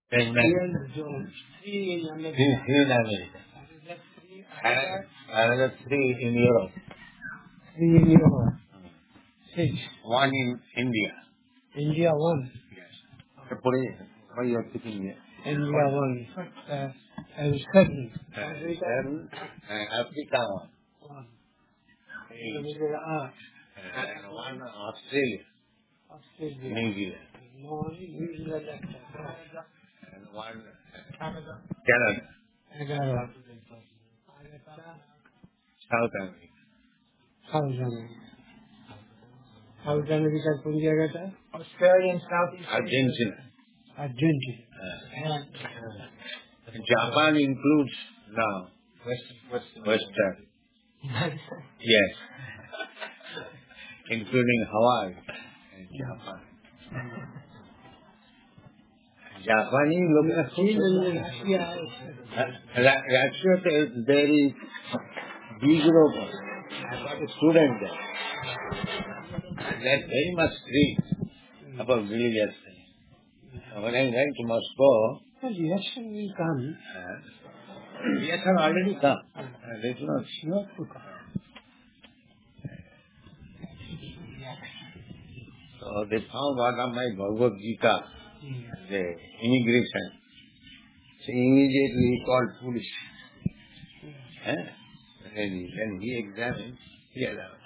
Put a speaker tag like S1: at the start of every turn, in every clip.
S1: In America. Another three in Europe.
S2: Three in Europe. 6.
S1: One in India.
S2: India 1.
S1: Yes. Why you are picking here?
S2: India 1. And 7.
S1: Seven. Africa 1.
S2: 1.
S1: 8. And one Australia.
S2: Australia.
S1: New Zealand.
S2: No, New Zealand.
S1: And one Canada.
S2: 11.
S1: South America.
S2: South America. South America कौन जगह था?
S3: Australia and Southeast
S1: Argentina.
S2: Argentina.
S1: Japan includes now Western. Yes. Including Hawaii and Japan. Japanese लोग Russia there is big group. I got a student there. They're very much strict about religious things. When I went to Moscow,
S2: The reaction will come.
S1: yes, have already come. They do not
S2: Sure to come.
S1: So they found one of my Bhagavad Gita, the immigration. So immediately he called police. And he examined, he allowed.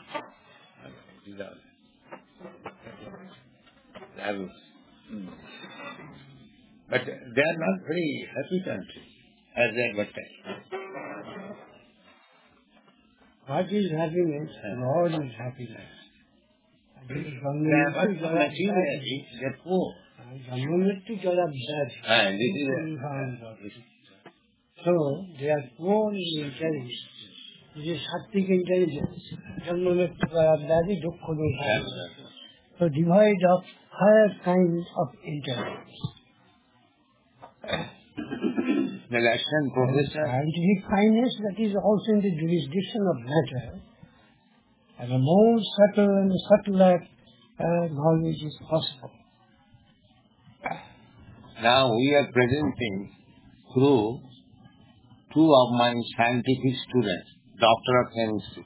S1: But they are not very happy country as they advertise.
S2: What is happiness? Lord is happiness.
S1: Materially, they're poor.
S2: So, they are poor in intelligence. This is Sattvic intelligence. So, divide of higher kinds of intelligence.
S1: The Russian professor.
S2: Scientific kindness that is also in the jurisdiction of matter. And a more subtle and subtler knowledge is possible.
S1: Now we are presenting through two of my scientific students, Doctor of Chemistry.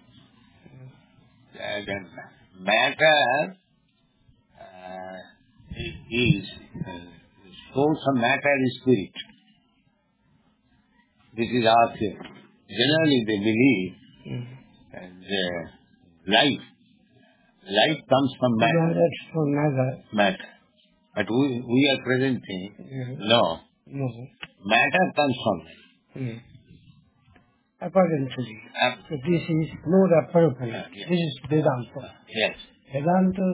S1: Matter is source of matter is spirit. This is our theory. Generally they believe life comes from matter. But we are presenting, no. Matter comes from matter.
S2: Apparently. So this is more appropriate.
S1: Yes.
S2: This is Vedanta.
S1: Yes.
S2: Vedanta.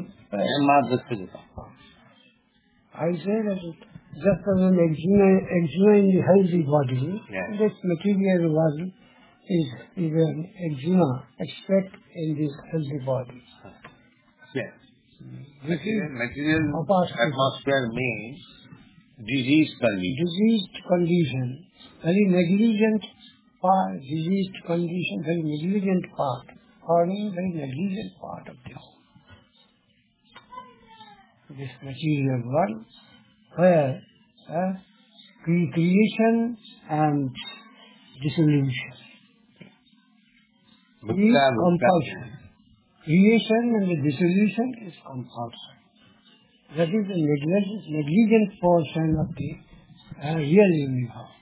S2: I say that just as an eczema in the healthy body, this material world is an eczema except in this healthy body.
S1: Yes. Material atmosphere means diseased condition.
S2: Diseased condition. Very negligent part, diseased condition, very negligent part, forming very negligent part of this material world, where creation and dissolution. Compulsion. Creation and the dissolution is compulsion. That is the negligent portion of the real universe.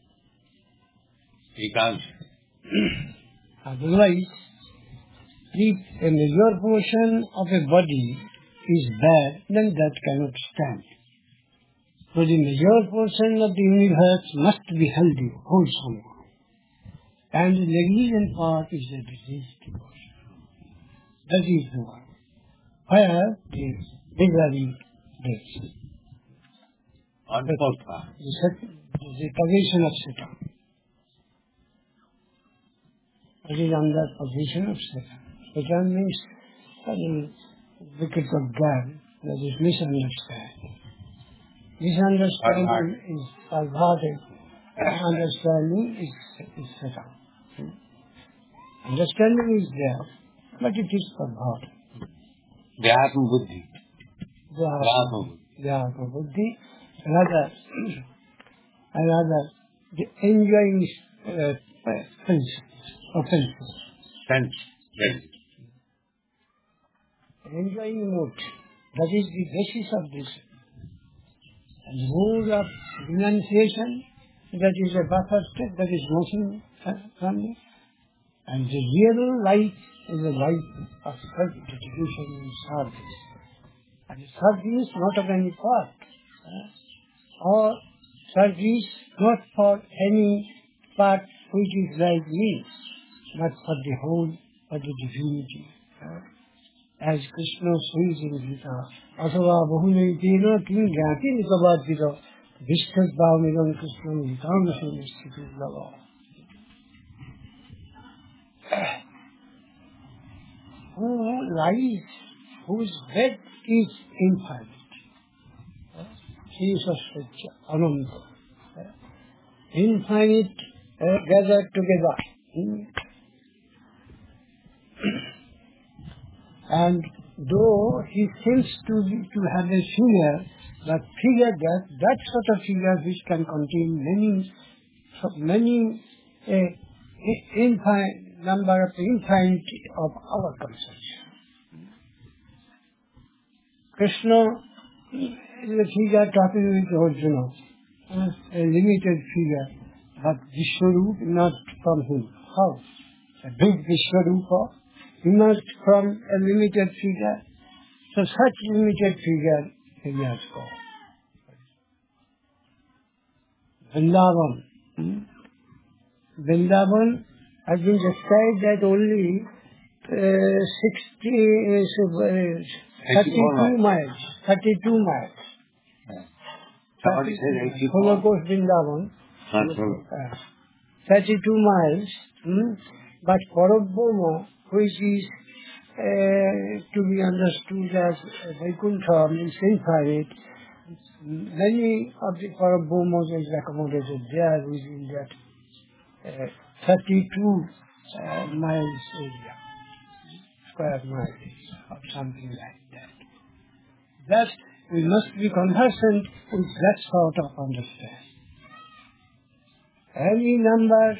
S2: Otherwise, if a major portion of a body is bad, then that cannot stand. So the major portion of the universe must be healthy, wholesome. And the negligent part is the diseased portion. That is the one. Where the misery lives.
S1: On the fourth part.
S2: The position of Satan. It is on that position of Satan. Satan means the wicked of God. That is misunderstanding. Misunderstanding is perverted. Understanding is Satan. Understanding is there, but it is perverted.
S1: Vyatma buddhi.
S2: Vyatma buddhi. Rather, rather the enjoying offenses.
S1: Sense. Yes.
S2: Enjoying mood. That is the basis of this. And mood of renunciation, that is a buffer step, that is motion from it. And the real life is a life of self-dedication and service. And service not of any part, or service not for any part which is like me, but for the whole, for the divinity. As Krishna says in Gita, Asava Bahunayitena King Gyati Nikabadhita Vishkas Bhavamidam Krishna Nitam Sthiti Lava. Who lies, whose bed is infinite. He is a Satya, Ananda. Infinite gathered together. And though he seems to have a figure, but figure that sort of figure which can contain many infinite number of infinity of our conception. Krishna is a figure talking with Arjuna, a limited figure, but Vishwarup not from him. How? A big Vishwarupa emerged from a limited figure. So such limited figure he has got. Vrindavan. Vrindavan has been described that only 32 miles. 32 miles.
S1: Somebody said 84.
S2: Of course, Vrindavan. 32 miles. But Parabhoma, which is to be understood as Vaikuntha, means infinite, many of the Parabhomas is accommodated there within that 32 miles area, square miles, or something like that. Thus, we must be conversant with that sort of understanding. Any number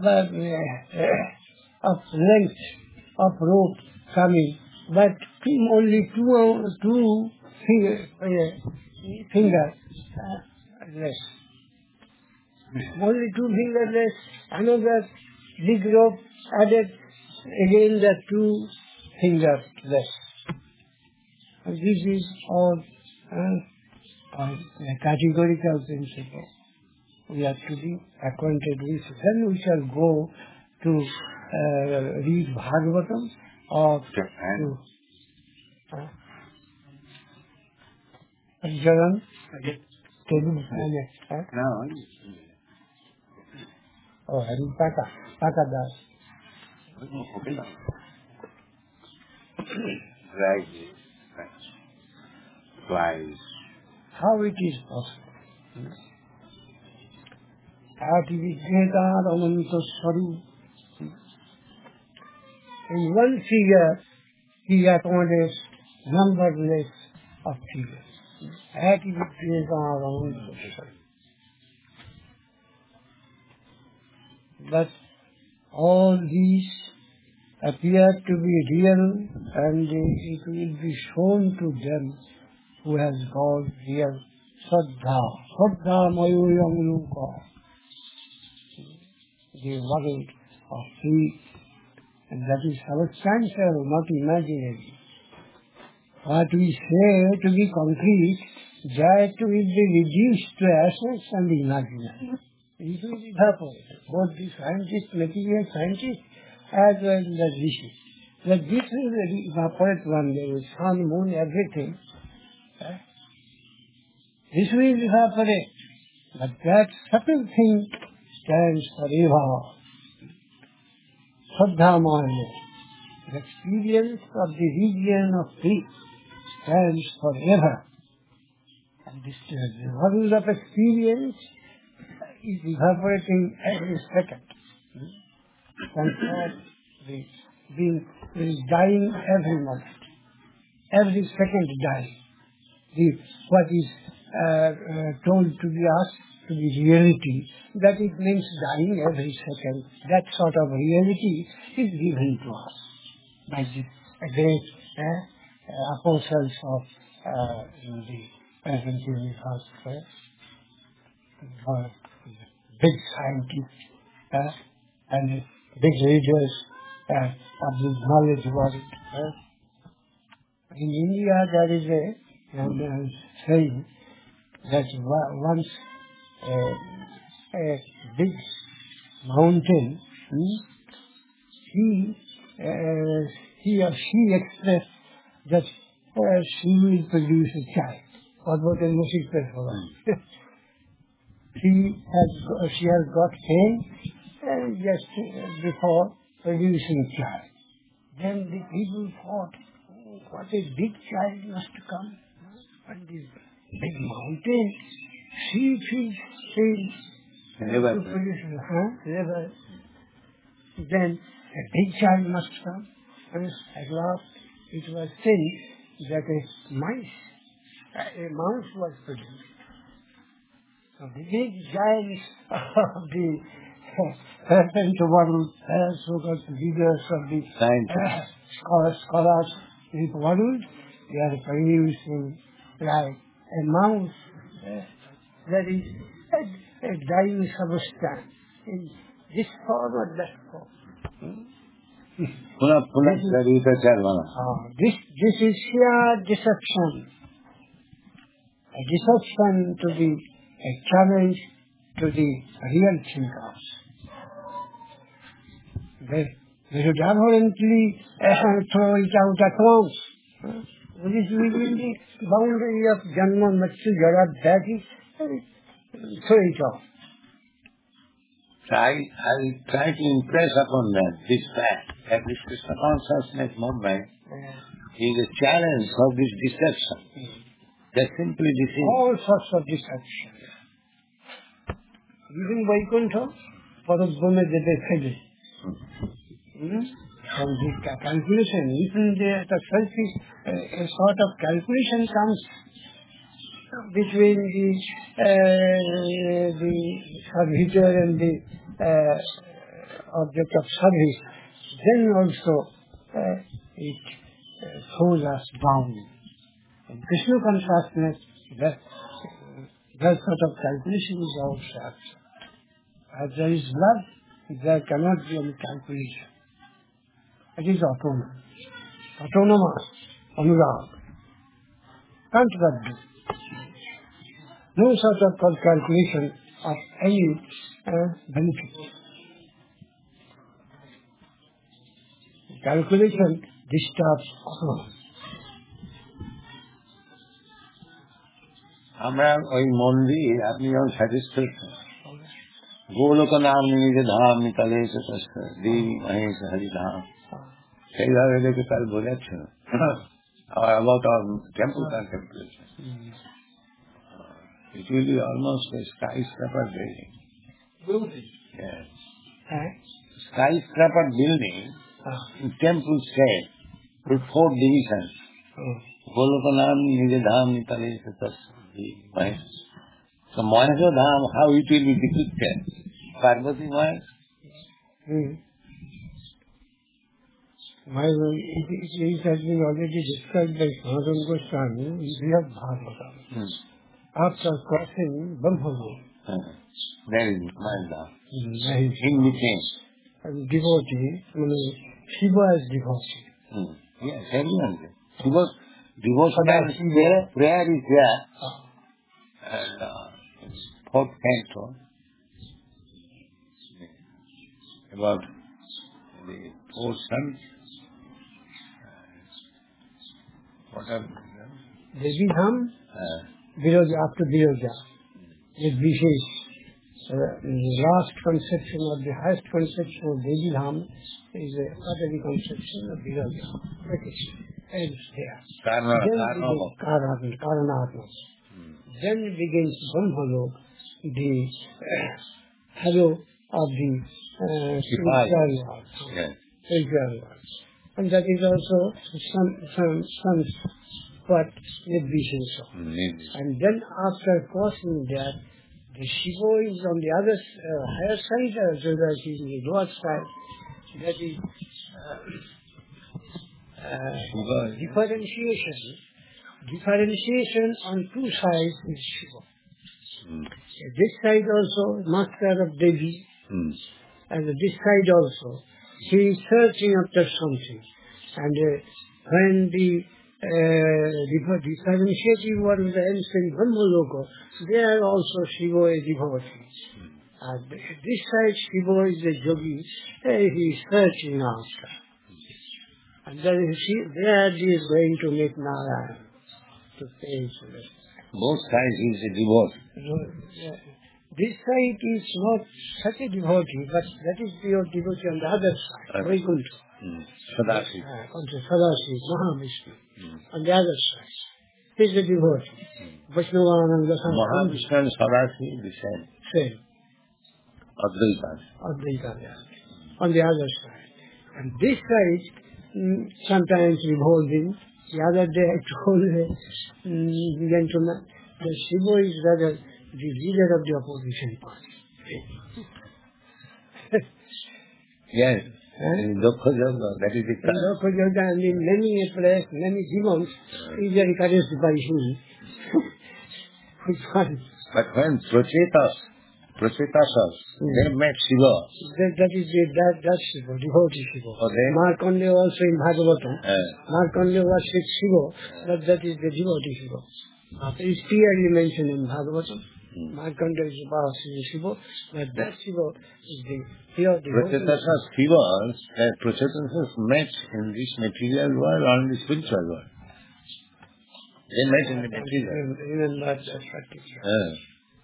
S2: of length of rope coming, but only two fingers less. Only 2 fingers less, another big rope added, again the 2 fingers less. And this is all a categorical principle. We have to be acquainted with. Then we shall go to read Bhagavatam or to Jalan.
S1: No.
S2: Oh, Hari Paka Das.
S1: Right.
S2: How it is possible? Atividdheta Ananta Swarup. In one figure, he accommodates numberless of figures. Atividdheta Ananta Swarup. But all these appear to be real, and it will be shown to them who has got real Saddha. Saddha Mayuyam Luka. The world of faith. And that is substantial, not imaginary. What we say to be concrete, that will be reduced to essence and imaginary. It will evaporate. Both the scientists, material scientists, as well as the rishis. That this will evaporate one day with sun, moon, everything. This will evaporate. But that subtle thing stands forever. Saddhamaya. The experience of the region of faith stands forever. And this level of experience is evaporating every second. Concept is dying every moment. Every second dying. What is told to be us to be reality, that it means dying every second. That sort of reality is given to us by the great apostles of the present universe, big scientists and big readers of the knowledge world. In India there is a saying that once a big mountain, he or she expressed that she will produce a child. What about the music festival? She has got pain just before producing child. Then the people thought, oh, what a big child must come. And this big mountain, she feels pain. Never. Then a big child must come. And at last it was said that a mouse was produced. So the big giants of the serpent world, so-called leaders of the scholars in the world, they are producing like a mouse that is a dying substance in this form or that form. This is sheer deception. A deception to be a challenge to the real thinkers. They should abhorrently throw it out at once. This is within the boundary of Janma, Matsu, Jara, that is, throw it off.
S1: I try to impress upon them this fact that this Krishna consciousness movement is a challenge of this deception. They simply deceive.
S2: All sorts of deception. Even Vaikuntha, Parabhame Dede from the calculation, even the selfish, a sort of calculation comes between the servitor and the object of service. Then also it throws us down. In Krishna consciousness, that sort of calculation is also absent. As there is love, there cannot be any calculation. It is autonomous. Autonomous, anurag. Can't that be? No sort of calculation of any benefit. Calculation disturbs all.
S1: আমরা ওই মন্দির আপনি যখন suggest করছেন গোলক নাম নিজে ধাম নিকালে দেবী মহেশ হরিধাম সেইভাবে দেখে কাল বলেছে about our temple contemplation. It will be almost a skyscraper building. Yes. Skyscraper building in temple shape with 4 divisions. Golokanam Nijadham Nitale Mahesh. So Mahesha Dham, how it will be depicted? Parvati Mahesh?
S2: It has been already described by Sanatana Goswami in Brihad Bhagavatam. After crossing Brahmalo.
S1: There is Mahesha. In between.
S2: And devotee, Shiva is devotee.
S1: Yes, everyone. Devotion there, prayer is there. And fourth canto about the 4 sons. What are them?
S2: Devi Dham, Viroja, after Viroja. With Vishesh. The last conception or the highest conception of Devi Dham is a other conception of Viroja. Ends there. Karanatma. Then begins Brahmalok, the halo of the spiritual world. And that is also sons what? Nirbhishesa. And then after crossing that, the Shiva is on the other higher side as well as in the lower side. That is differentiation. Differentiation on two sides is Shiva. This side also, master of Devi, and this side also, he is searching after something. And when the differentiating one with the ancient Brahmaloka, there also Shiva is devotee. And this side Shiva is a yogi, he is searching after. And then there he is going to meet Narayana, to pay his respect.
S1: Both sides he is a devotee.
S2: This side is not such a devotee, but that is pure devotee on the other side, Vaikuntha.
S1: Sadasiv.
S2: Sadasiv, Mahavishnu. On the other side. He is a devotee. Vaishnavananda.
S1: Mahavishnu and Sadasiv the same.
S2: Same.
S1: Advaita.
S2: Advaita, yeah. On the other side. And this side, sometimes revolving. The other day I told the gentleman that Shiva is rather the leader of the opposition party.
S1: Yes. In Dokha Yoga, that is the
S2: In Dokha Yoga and in many places, many demons, is encouraged by him.
S1: But when Prachetasas, they met Shiva.
S2: That is Shiva, devotee Shiva.
S1: Okay.
S2: Markandeya also in Bhagavatam. Markandeya worships Shiva, but that is the devotee Shiva. It is clearly mentioned in Bhagavatam. Markandeya is about Shiva, but that Shiva is the pure devotee.
S1: Prachetasas met in this material world or in the spiritual world. They met in the material.
S2: Even that's practice.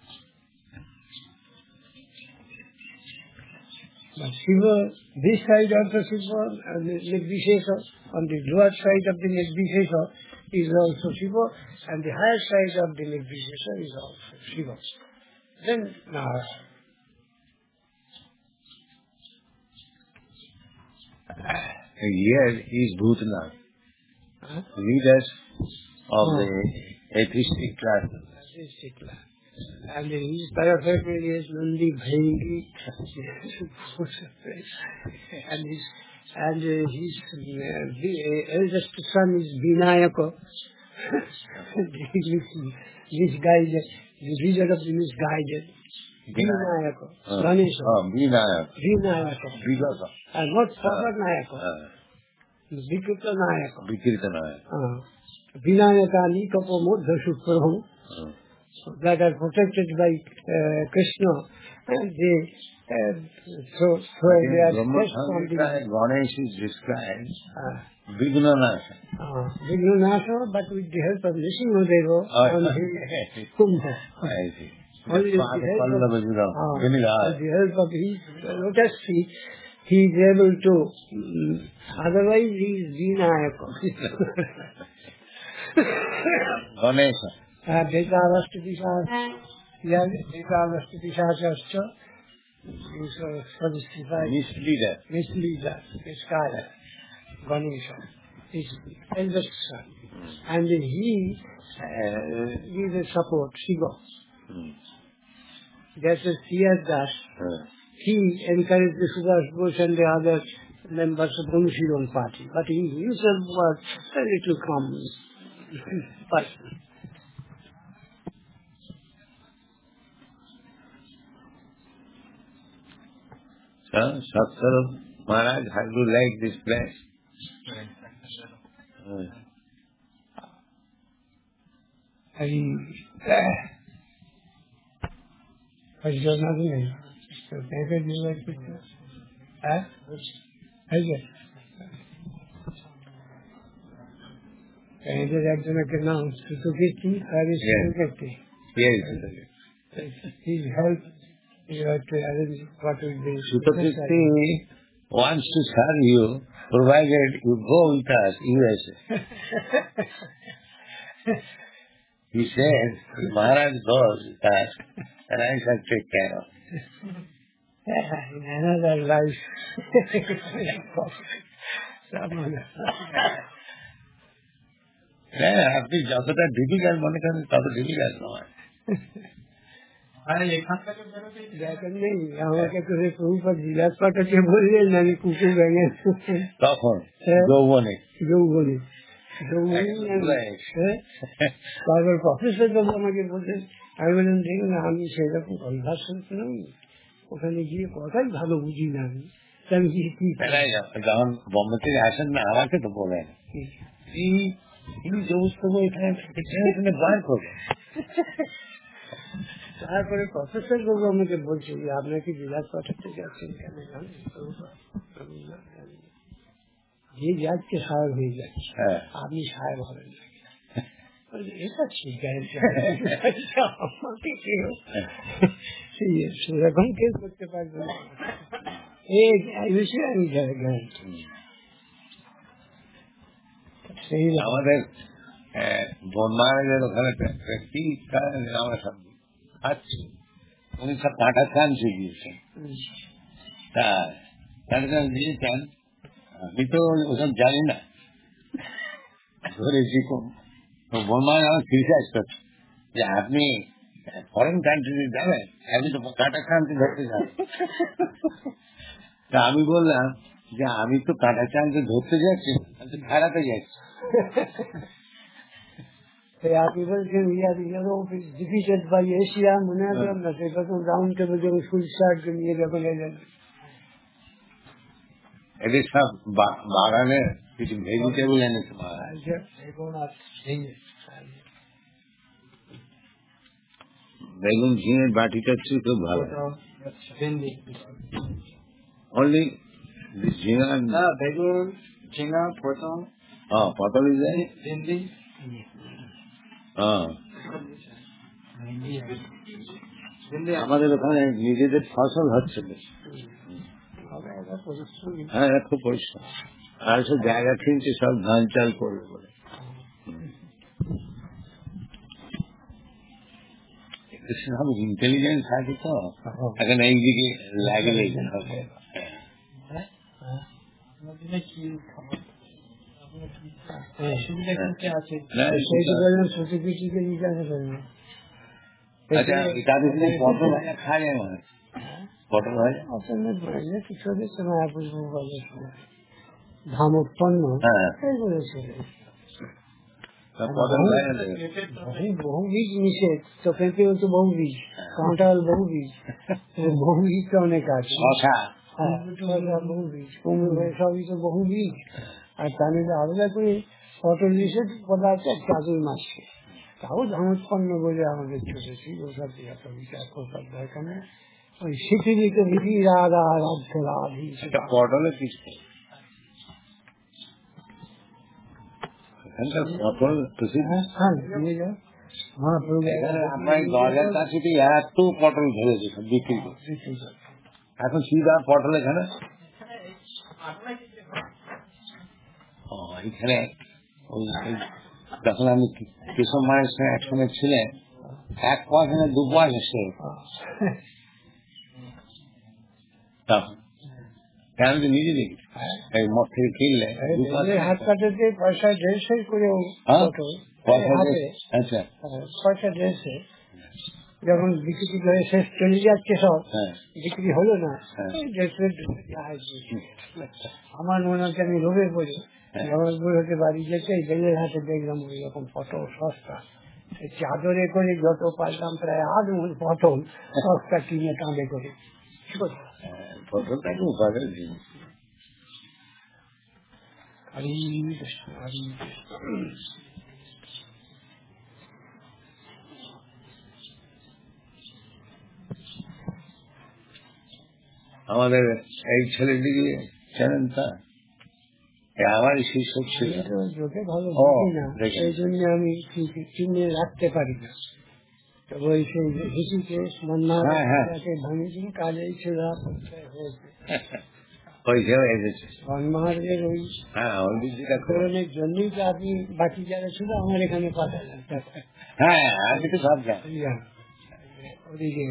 S2: But Shiva, this side of the Shiva, and the Nirbhishesa, on the lower side of the Nirbhishesa is also Shiva, and the higher side of the Nirbhishesa is also Shiva. Then Narayana.
S1: Here is Bhutanath, leaders of the atheistic class.
S2: And his paraphernalia is Nandi Bhaingi, and his eldest son is Vinayaka, misguided, the leader of the misguided. Vinayaka, Ganesha. Vinayaka. And not Savarnayaka. Vikrita Nayaka. Vinayaka Nikapo Mudha Suprabhu. That are protected by Krishna, and they they are test on the
S1: Ganesh is described Vignanasha.
S2: Vignanasha, but with the help of Nrsimhadeva on the Kumbha. Only with the help of his lotus feet, he is able to. Otherwise, he is Vinayaka.
S1: Ganesha.
S2: Desavastapishascha is misleader, misguider, Ganesha, his eldest son. And he gives a support, Shiva. That's a C.S. Das. He encouraged the Subhash Bose and the other members of the Anushilon party. But he himself was a little common person.
S1: Satsara Maharaj, how do you like this place?
S2: But it was nothing. So David, you like it? Huh? Okay. And the Rajana can now, Sutukiti, Sutukiti.
S1: Yes.
S2: His help, you have to arrange what will be.
S1: Sutukiti wants to serve you, provided you go with us, USA. He said, Maharaj goes with us, and I shall take care of it.
S2: In another life.
S1: হ্যাঁ, আপনি যতটা difficult মনে করেন তত difficult নয়।
S2: দেখেন নেই আমাকে করে প্রভুপাদ জিজ্ঞাসা পাঠাতে বললেন আমি কুকুর ভেঙে
S1: তখন যৌবনে
S2: তারপর প্রফেসর বাবু আমাকে বললেন, আমি বললাম দেখুন আমি সেরকম অভ্যাস শুনছিলাম, ওখানে গিয়ে কথাই ভালো বুঝি না আমি।
S1: যখন বম্বে থেকে আসেন না আমাকে তো বলেন এখানে বার করবে।
S2: তারপরে প্রফেসর বাবু আমাকে বলছে যে আপনাকে বিলাস পাঠাতে যাচ্ছেন কেন জানেন? যে যাচ্ছে সাহেব হয়ে যাচ্ছে, আপনি সাহেব হবেন না। এটা ঠিক আছে, আমাকে কেউ সেরকম কেউ করতে পারবে না, এই বিষয়ে আমি গ্যারান্টি। সেই
S1: আমাদের বনমারাজের ওখানে ব্যক্তি আমরা সব খাচ্ছি, উনি সব কাঁটা চান শিখিয়েছেন। তাদের দিয়েছেন, আমি তো ওসব জানি না, ধরেছি বনমারাজ আমার ক্রিটিসাইজ করছে যে আপনি ফরেন কান্ট্রিতে যাবেন, আপনি তো কাঁটা চানকে ধরতে যান। তা আমি বললাম যে আমি তো কাঁটা চানকে ধরতে যাচ্ছি, আমি তো বেড়াতে যাচ্ছি।
S2: আপনি বলছেন Europe is defeated by Asia, মনে আছে আপনার প্রথম রাউন্ড টেবিল যখন ফুল শার্ট নিয়ে যখন এলেন,
S1: এদের সব বাগানে কিছু ভেজিটেবল এনেছে, বেগুন ঝিঙের বাটিটা ছিল খুব ভালো। অনলি ঝিঙা না, বেগুন ঝিঙা পটল, পটল ইজ ভেন্ডি, আমাদের ওখানে নিজেদের ফসল হচ্ছে, হ্যাঁ খুব পরিশ্রম, আর সব জায়গা কিনছে সব ধান চাল করবে বলে। সব ইন্টেলিজেন্স থাকে তো এখন এইদিকে লাগে লেগে হবে। আচ্ছা, পটল ভাজা খাওয়া যায় মানে পটল ভাজা
S2: কিছু ধান উৎপন্ন বহু বীজ নিষেধ, তো পেঁপে হচ্ছে বহু বীজ, কাঁঠাল বহু বীজ, বহু বীজ তো অনেক আছে, বহু বীজ, কুমড়ো সবই তো বহু বীজ। আর তার মধ্যে আলাদা করে পটল নিষেধ বলা আছে চাদুর মাসে, তাও ধান উৎপন্ন বলে আমাদের চলেছি, ওসব বিচার করবার দরকার নেই। ওই পৃথিবীতে বিধি রাধা রাধ রাধি
S1: পটলে কিছু পটল আপনার দরজার কাছে এত পটল ধরেছে সব বিক্রি করছে, এখন সিধা পটল এখানে এখানে যখন আমি কেশব মায়ের সঙ্গে একসঙ্গে ছিলেন, 1 পয়সা না 2 পয়সা সে আমি তো নিজে দেখি এই মঠ থেকে কিনলে
S2: হাত কাটাতে পয়সা 150 করে,
S1: আচ্ছা
S2: পয়সা 150, যখন বিক্রি করে শেষ চলে যাচ্ছে সব বিক্রি হলো না, আমার মনে হচ্ছে আমি লোভে পড়ি, জগৎপুর হতে বাড়ি যেতে বেলের হাতে দেখলাম ওই রকম পটল সস্তা, চাদরে করে যত পারলাম প্রায় 8 মণ পটল সস্তা কিনে কাঁধে করে।
S1: পটলটাকে উপাদের জিনিস। আমাদের এই ছেলেটিকে জানেন, তা আমার শিক্ষক ছিল,
S2: চোখে ভালো বুঝি না, এই জন্য আমি চিনে রাখতে পারি না। তো ওই সেই হিসিকেশ মন্নাকে ভাঙিয়েছিল, কাজেই ছিল ওই জন্যই তো আপনি বাকি যারা ছিল আমার এখানে পাঠালেন।
S1: হ্যাঁ আমি তো সব জানি,
S2: ওদিকে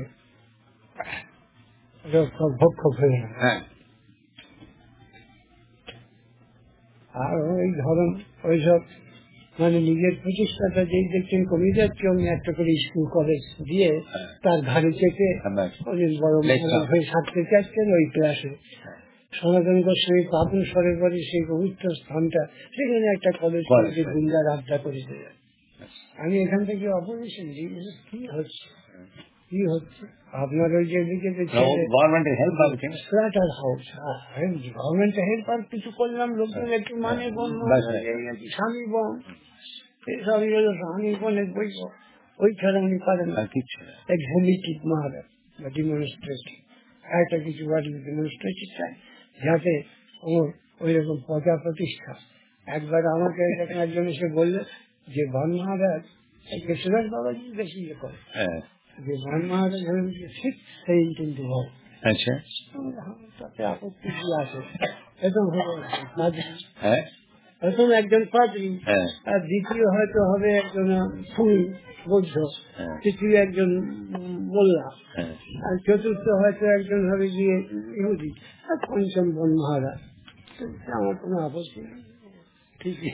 S2: ভক্ষক হয়ে।
S1: হ্যাঁ,
S2: আর ওই ধরুন ওইসব মানে নিজের প্রচেষ্টাটা যেই দেখছেন কমে যাচ্ছে, অমনি একটা করে স্কুল কলেজ দিয়ে তার ঘাড়ে চেপে অনেক বড় হয়ে থাকতে চাচ্ছেন ওই ক্লাসে। সনাতন গোস্বামী পাবন স্বরের পরে সেই পবিত্র স্থানটা, সেখানে একটা কলেজ কলেজে গুন্ডার আড্ডা করে দেয়। আমি এখান থেকে অপোজিশন কি হচ্ছে কি হচ্ছে আপনার ওই যে গভর্নমেন্টের হাউস, গভর্নমেন্টের হেল্প আর কিছু করলাম, লোকজন একটু মানে স্বামী বোন এসব স্বামী বোনের বই ওই ছাড়া উনি পারেন না কিছু। এক্সামিটিভ মহারাজ বা ডিমনস্ট্রেটিভ একটা কিছু ডিমনস্ট্রেটিভ চাই, যাতে ওই রকম প্রজা প্রতিষ্ঠা। একবার আমাকে একজন এসে বললে যে বান মহারাজ কেশরাজ বাবাজি বেশি ইয়ে করে, যে বান মহারাজ হলেন ঠিক সেই কিন্তু হয়। আচ্ছা, তাতে আপত্তি কি আছে? প্রথম একজন পাদ্রী, আর দ্বিতীয় হয়তো হবে একজন সুনি বৌদ্ধ, তৃতীয় একজন মোল্লা, আর চতুর্থ হয়তো একজন হবে গিয়ে ইহুদি, আর পঞ্চম বন মহারাজ। আমার কোনো আপত্তি নেই, ঠিকই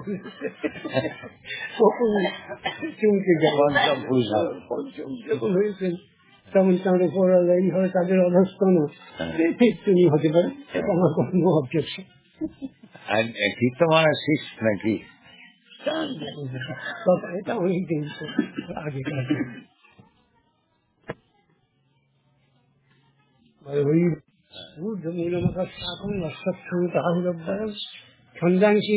S2: চমকে পঞ্চম যখন হয়েছেন তখন তাদের পড়ালে এই হয় তাদের অধস্তন তিনি হতে পারে, এটা আমার কোনো অবজেকশন।
S1: নাকি
S2: এটা অনেকদিন আগে ছন্দাংশী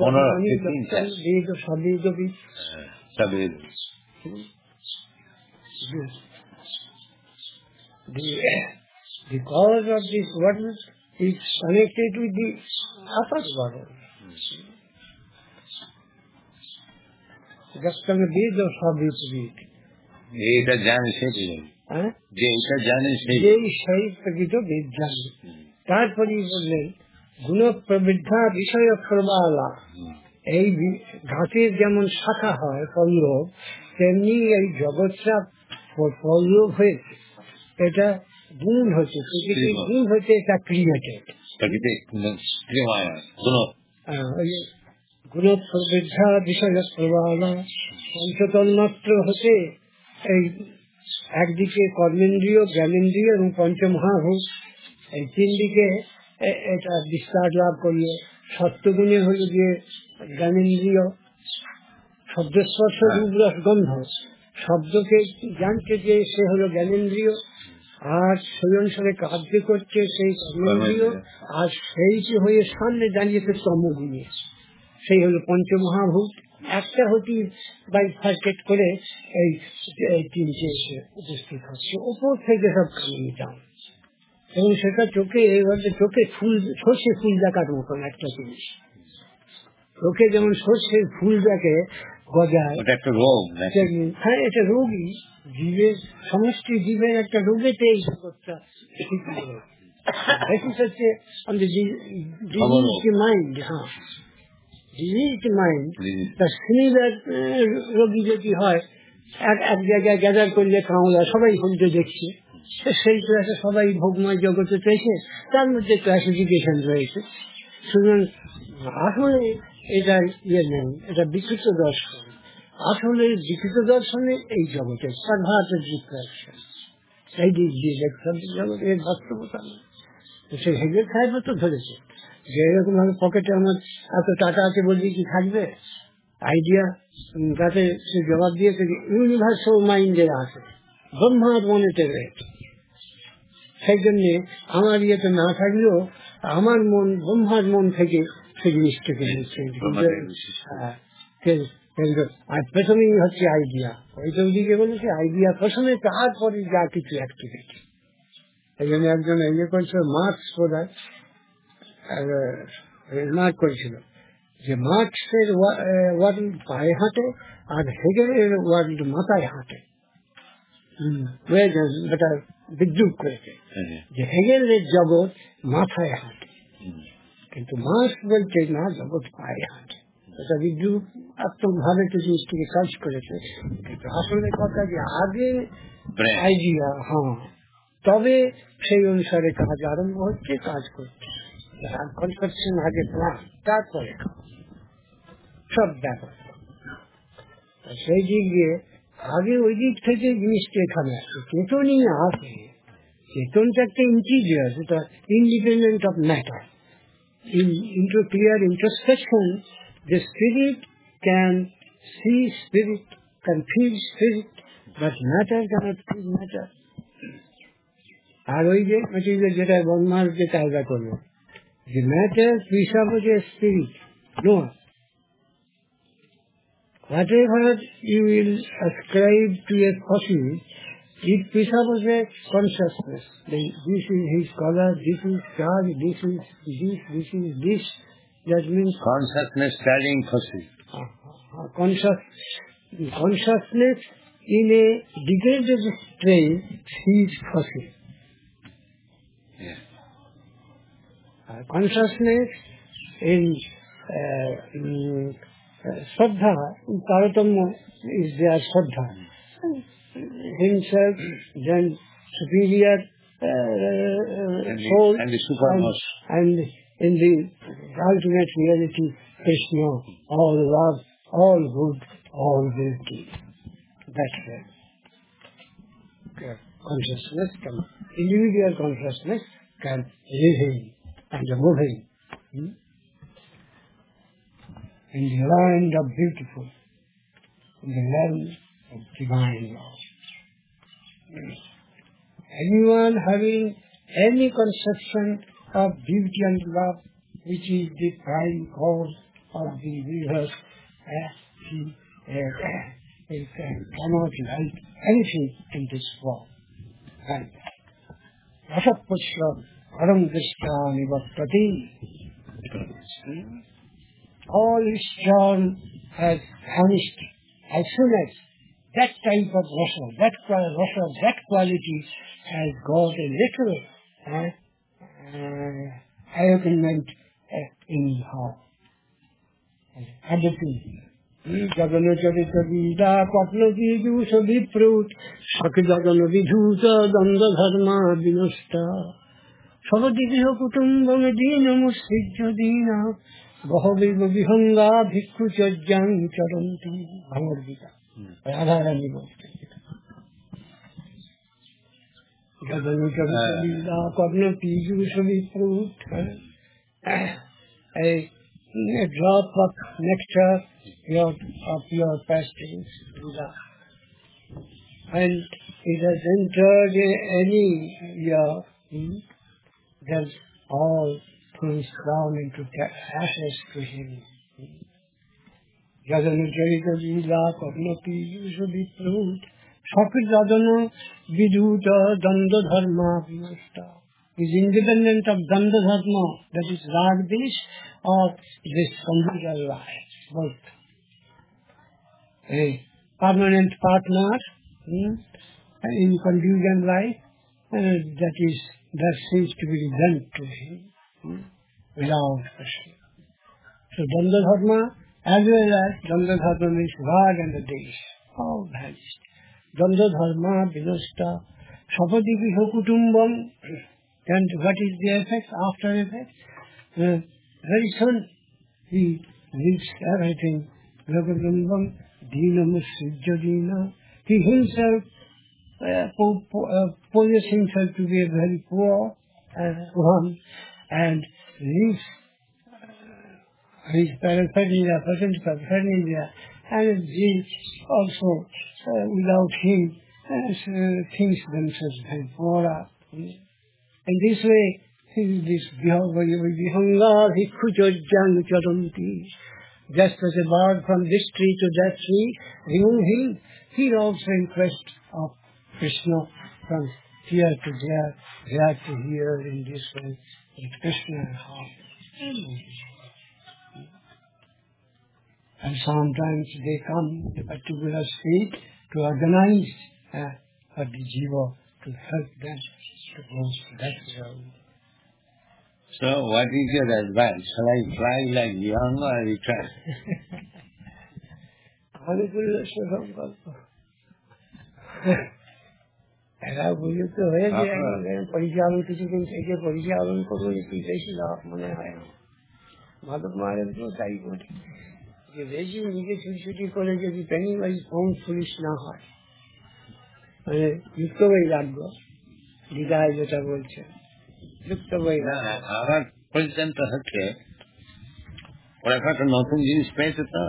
S2: The cause of this world is connected with the upper world. Just on the base of Sabit.
S1: এটা জানে সেটি, যে এটা জানে
S2: সেই প্রকৃত বেদ জানে। তারপরে বললেন গুণ প্রবৃদ্ধা বিষয় সর্বালা। এই ঘাসের যেমন শাখা হয় পল্লব, তেমনি এই জগৎটা পল্লব হয়েছে, এটা গুণ হচ্ছে, গুণ হচ্ছে, এটা ক্রিয়েটেড। গুণ প্রবৃদ্ধা বিষয় সর্বালা পঞ্চতন্মাত্র হতে এই একদিকে কর্মেন্দ্রিয়, জ্ঞানেন্দ্রিয় এবং পঞ্চমহাভূত, এই তিন দিকে এটা বিস্তার লাভ করলো। সত্যগুণে হল যে জ্ঞানেন্দ্রিয়, শব্দস্পর্শ রূপ রস গন্ধ, শব্দকে জানছে যে সে হলো জ্ঞানেন্দ্রিয়, আর সেই অনুসারে কার্য করছে সেই কর্মেন্দ্রিয়, আর সেইটি হয়ে সামনে দাঁড়িয়েছে তমগুণে, সেই হলো পঞ্চমহাভূত। একটা হতে বাইফার্কেট করে এই তিনটে উপস্থিত হচ্ছে, উপর থেকে সব খানিয়ে যাও, এবং সেটা চোখে এইভাবে চোখে ফুল, সর্ষে ফুল দেখার মতন একটা জিনিস। চোখে যেমন সর্ষের ফুল দেখে গজায়, একটা রোগ, হ্যাঁ এটা রোগই, জীবের সমষ্টি জীবের একটা রোগেতে এই জগৎটা হচ্ছে মাইন্ড। হ্যাঁ, রোগী যদি হয় এক জায়গায় গ্যাদার করলে কামলা সবাই হলতে দেখছে, সেই ক্লাসে সবাই ভোগময় জগতে পেয়েছে, তার মধ্যে ক্লাসিফিকেশন রয়েছে। সুতরাং আসলে এটা ইয়ে নেই, এটা বিকৃত দর্শন। আসলে বিকৃত দর্শনে এই জগতের সার্ভাতের ডিস্ট্রাকশন, এই জগতের বাস্তবতা নেই। সে হেগেল সাহেব তো ধরেছে যে এরকম ভাবে পকেটে আমার এত টাকা আছে বলছি কি থাকবে আইডিয়া, তাতে সে জবাব দিয়েছে ইউনিভার্সাল মাইন্ডে আছে, ব্রহ্মার মনেতে রয়েছে। সেই জন্যে আমার ইয়েতে না থাকলেও আমার মন ব্রহ্মার মন থেকে সেই জিনিসটাকে নিচ্ছে। আর প্রথমেই হচ্ছে আইডিয়া, ওই তো দিকে বলেছে আইডিয়া প্রথমে, তারপরে যা কিছু অ্যাক্টিভিটি। এই জন্য একজন ইয়ে করেছিল, মার্কস বোধহয় রিমার্ক করেছিল যে মার্কসের ওয়ার্ল্ড পায়ে হাঁটে আর হেগেলের ওয়ার্ল্ড মাথায় হাঁটে। এটা বিদ্রুপ করেছে যে হেগেলের জগৎ মাথায় হাঁটে, কিন্তু মার্কস বলছে না, জগৎ পায়ে হাঁটে। এটা বিদ্রুপ আত্মভাবে তো জিনিসটিকে কাজ করেছে, কিন্তু আসলে কথা যে আগে আইডিয়া, হ্যাঁ, তবে সেই অনুসারে কাজ আরম্ভ হচ্ছে, কাজ করছে। কনসেপশন আগে প্ল্যান, তারপরে সব ব্যাপার। সেই দিক দিয়ে আগে ওই দিক থেকে জিনিসটা এখানে আসে, চেতনই আসে। চেতনটা একটা ইন্টিরিয়ার, এটা independent of matter. into clear introspection, the spirit can see spirit, can feel spirit, but matter cannot feel matter. আর ওই যে মেটেরিয়াল যেটা ব্রহ্মার যে কায়দা করবে, the matter presupposes spirit. No. Whatever you will ascribe to a fossil, it presupposes consciousness. This is his color, this is charge, this is this. That means
S1: consciousness carrying fossil.
S2: Consciousness in a degraded state sees fossil.
S1: Yeah.
S2: Consciousness in Shraddha, Taratamya is their Shraddha. Himself, then superior soul,
S1: and the supernos.
S2: And in the ultimate reality, Krishna, all love, all good, all beauty. That's it. Consciousness can, individual consciousness can live in and move in the land of beautiful, in the land of divine love. Anyone having any conception of beauty and love, which is the prime cause of the universe, he cannot like anything in this world. And Rasapusha Param Drishtani Bhaktati, all his charm has vanished as soon as that type of rasa, that quality has got a little awakenment in her. Jagan Charita Vida Papla Viju Sabiprut Saki Jagan Vidhuta Danda Dharma Vinasta Savadivya Kutumbam Dina Musijja Dina Bahaviva Vihanga Bhikkhu Chajjan Charanti Bhagavad Gita. Radharani Bhakti. Jagan Charita Vida Papla Viju Sabiprut a drop of nectar of your pastures, and it has entered any year, then all things down into ashes to him. Jadanu Charita Lila Kapnati usually proved Sakit Jadanu Viduta Danda Dharma Vinasta is independent of Danda Dharma, that is Rag-Desh, or this conjugal life, both. A permanent partner in conjugal life, that seems to be done to him without question. So Danda Dharma, as well as Danda Dharma means Rag and the Desh, all vanished. Danda Dharma Vinasta Sapadiviho Kutumbam. And what is the effect, after effect? Very soon he leaves everything. Lagabambam Dinam Sujjadina. He himself poses himself to be a very poor one and leaves his paraphernalia, and he also, without him, thinks themselves very poor. In this way, this Vihanga Bhikkhu Chajjan Charanti. Just as a bird from this tree to that tree, remove him, he is also in quest of Krishna from here to there to here in this way, with Krishna and heart. And sometimes they come to a particular state to organize for the jiva to help them to go to that road.
S1: So what is your advice? Shall I fly like young or return?
S2: এরা উপযুক্ত হয়ে যে পরিচালন কিছুদিন থেকে পরিচালন করবো একটু বেশি লাভ মনে হয় না। মাধব মহারাজ তো তাই বলি, যে বেশি নিজে ছুটি করে যদি পেনি ওয়াইজ হোম পুলিশ না হয়, মানে যুক্ত বই রাখবো, দিদায় যেটা বলছে যুক্ত বই
S1: না, আমার পর্যন্ত হচ্ছে ওরা একটা নতুন জিনিস পেয়েছে তো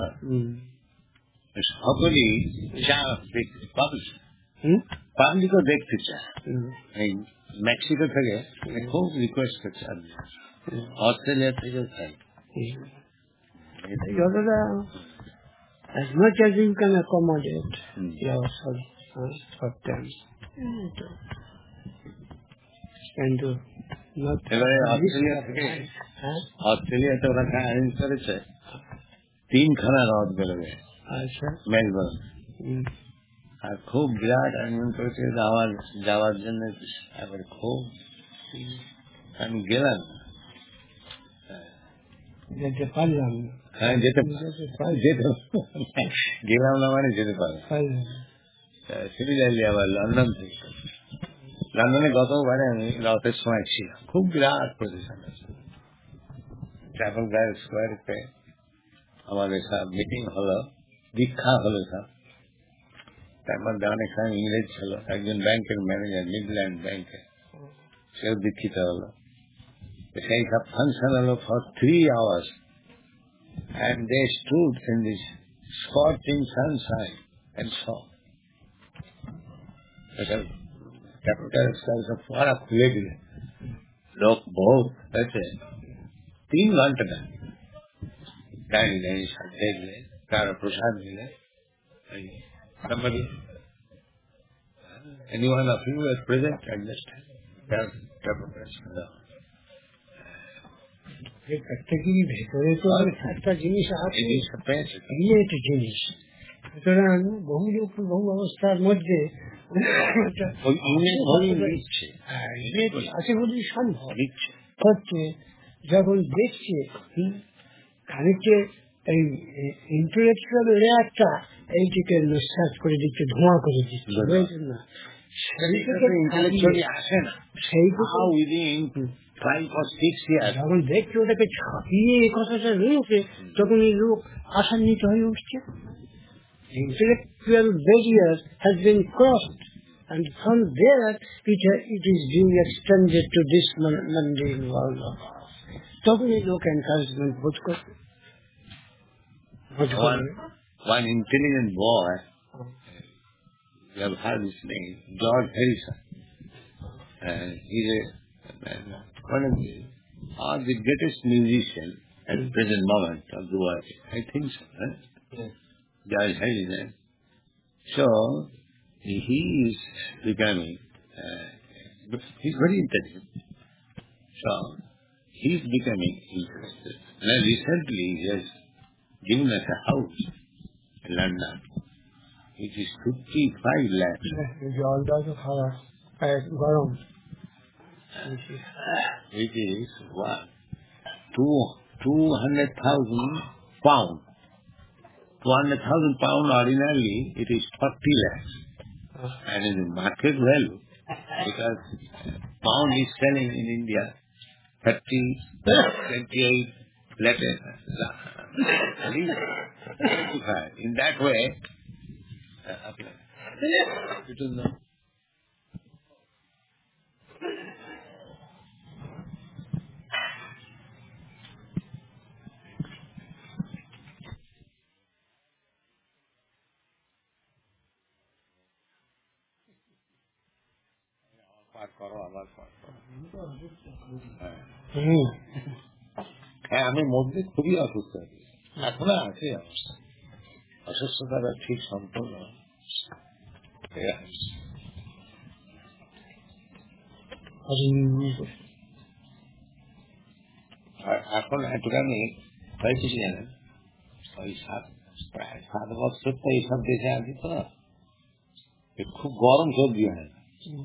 S1: সকলেই পাবলিকও দেখতে চায়। এই মেক্সিকো থেকে খুব রিকোয়েস্ট করছে, অস্ট্রেলিয়া থেকেও চাই।
S2: যতটা as much as you can accommodate yourself for them, and not
S1: এবারে অস্ট্রেলিয়াতে ওরা অ্যারেঞ্জ করেছে 3খানা হ্রদ বেরোবে মেলবোর্ন, আর খুব বিরাট আয়োজন করেছে যাওয়ার জন্য। এবার খুব আমি গেলাম,
S2: যেতে পারলাম না।
S1: হ্যাঁ, গেলাম না মানে যেতে পারলাম। সিমিলারলি আবার লন্ডন থেকে, লন্ডনে গতবারে আমি রথের সময় ছিলাম, খুব বিরাট পজিশন আছে। ট্রাফালগার স্কোয়ারে আমাদের সব মিটিং হলো, দীক্ষা হলো সব। তার মধ্যে অনেক সময় ইংরেজ ছিল, একজন ব্যাংকের ম্যানেজার, মিডল্যান্ড ব্যাংকের, সেও দীক্ষিত হলো। সেই সব ফাংশন হলো for 3 hours, and they stood in this scorching sunshine and saw. ফোয়ারা খুলে দিলে লোক বহুত হয়েছে, 3 ঘন্টা দাঁড়িয়ে সব দেখলে, কারো প্রসাদ দিলে। Somebody, anyone of you was present at this time?
S2: প্রত্যেকেরই ভেতরে তো একটা জিনিস আছে, জিনিস। সুতরাং বহু লোক বহু অবস্থার মধ্যে আছে বলেই সম্ভব হচ্ছে। যখন দেখছে খানিকটা এই ইন্টেলেকচুয়াল লেয়ারটা এইটিকে নস্বাত করে দিচ্ছে, ধোঁয়া করে দিচ্ছে, বুঝলেন না? যখন দেখছে ওটাকে ছাপিয়ে এই কথাটা রয়েছে, তখন এই লোক আশান্বিত হয়ে উঠছে। Intellectual barrier has been crossed, and from there it is being extended to this mundane world of ours. তখন এই লোক এনকারেজমেন্ট বোধ করবে।
S1: One intelligent boy, you have heard his name, George Harrison. He's one of the greatest musicians at the present moment of the world. I think so. Yes. George Harrison. So he is becoming. He's very intelligent. So he's becoming interested. Now recently he has given us a house in London, which is 55 lakhs. Which is what? 200,000 pounds. 200,000 pounds ordinarily it is 40 lakhs. And in the market value, because pound is selling in India 30, 28, later 35. In that way, it is not. হ্যাঁ, আমি মধ্যে খুবই অসুস্থ আছি, এখনো আছি অবস্থা, অসুস্থতাটা ঠিক সম্পূর্ণ। এখন একটুখানি হয়েছে কি জানেন, ওই প্রায় 7 বছর তো এইসব দেশে আছি তো, খুব গরম সবজি হয় না।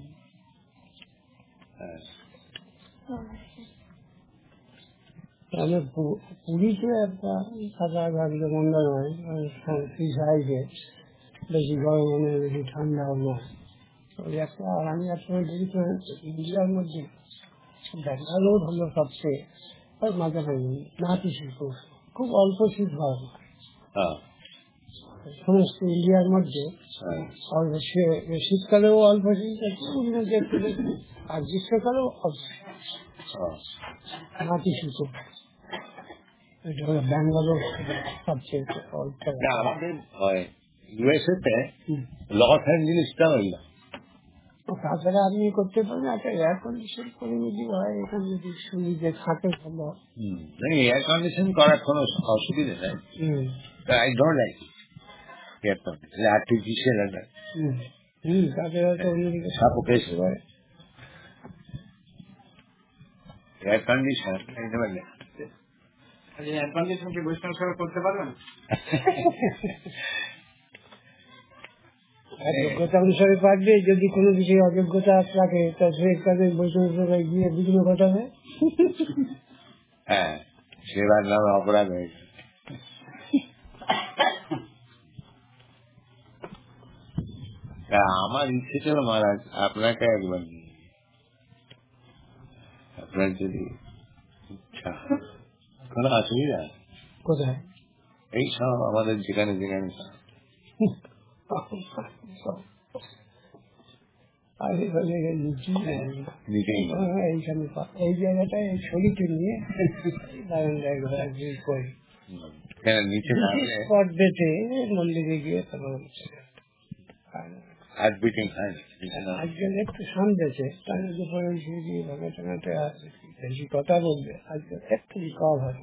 S2: পুরীতে একটা সাদা ঘাটলে মন্দ নয়, সাইজে বেশি গরম নয়, বেশি ঠান্ডাও নয়। ওই একটা, আর আমি একসময় দেখেছি ইন্ডিয়ার মধ্যে ব্যাঙ্গালোর হলো সবচেয়ে মাঝামাঝি নাতি শিল্প, খুব অল্প শীত হয়, সমস্ত ইন্ডিয়ার মধ্যে শীতকালেও অল্প শীত আছে, আর গ্রীষ্মকালেও অল্প নাতিশীতোষ্ণ। এটা হলো ব্যাঙ্গালোর সবচেয়ে অল্প।
S1: আমাদের ইউএসএ তে লস অ্যাঞ্জেলেসটা ওই না।
S2: তাছাড়া আপনি করতে পারেন একটা এয়ার কন্ডিশন করে যদি হয়, এখানে যদি সুবিধে থাকে ভালো।
S1: এয়ার কন্ডিশন করার কোনো অসুবিধা নেই। I don't like air condition, artificial
S2: তাদের হয়তো অন্যদিকে
S1: suffocation. Air condition
S3: air condition কি বৈষ্ণব সেবা করতে পারবেন?
S2: যোগ্যতা অনুসারে পারবে, যদি কোনো বিষয়ে অযোগ্যতা থাকে তাদের বৈষ্ণব সেবায় গিয়ে বিঘ্ন ঘটাবে।
S1: হ্যাঁ, সেবার নামে অপরাধ হয়েছে। আমার ইচ্ছে ছিল মহারাজ আপনাকে একবার, আপনার যদি ইচ্ছা, কোনো অসুবিধা
S2: কোথায়?
S1: এই সব আমাদের যেখানে যেখানে
S2: এই জায়গাটায় ছবিটি নিয়ে পর্দাতে মন্দিরে গিয়ে আজকাল একটু সামনেছে, তার উপরে বেশি কথা বলবে, আজকাল একটু কম হয়।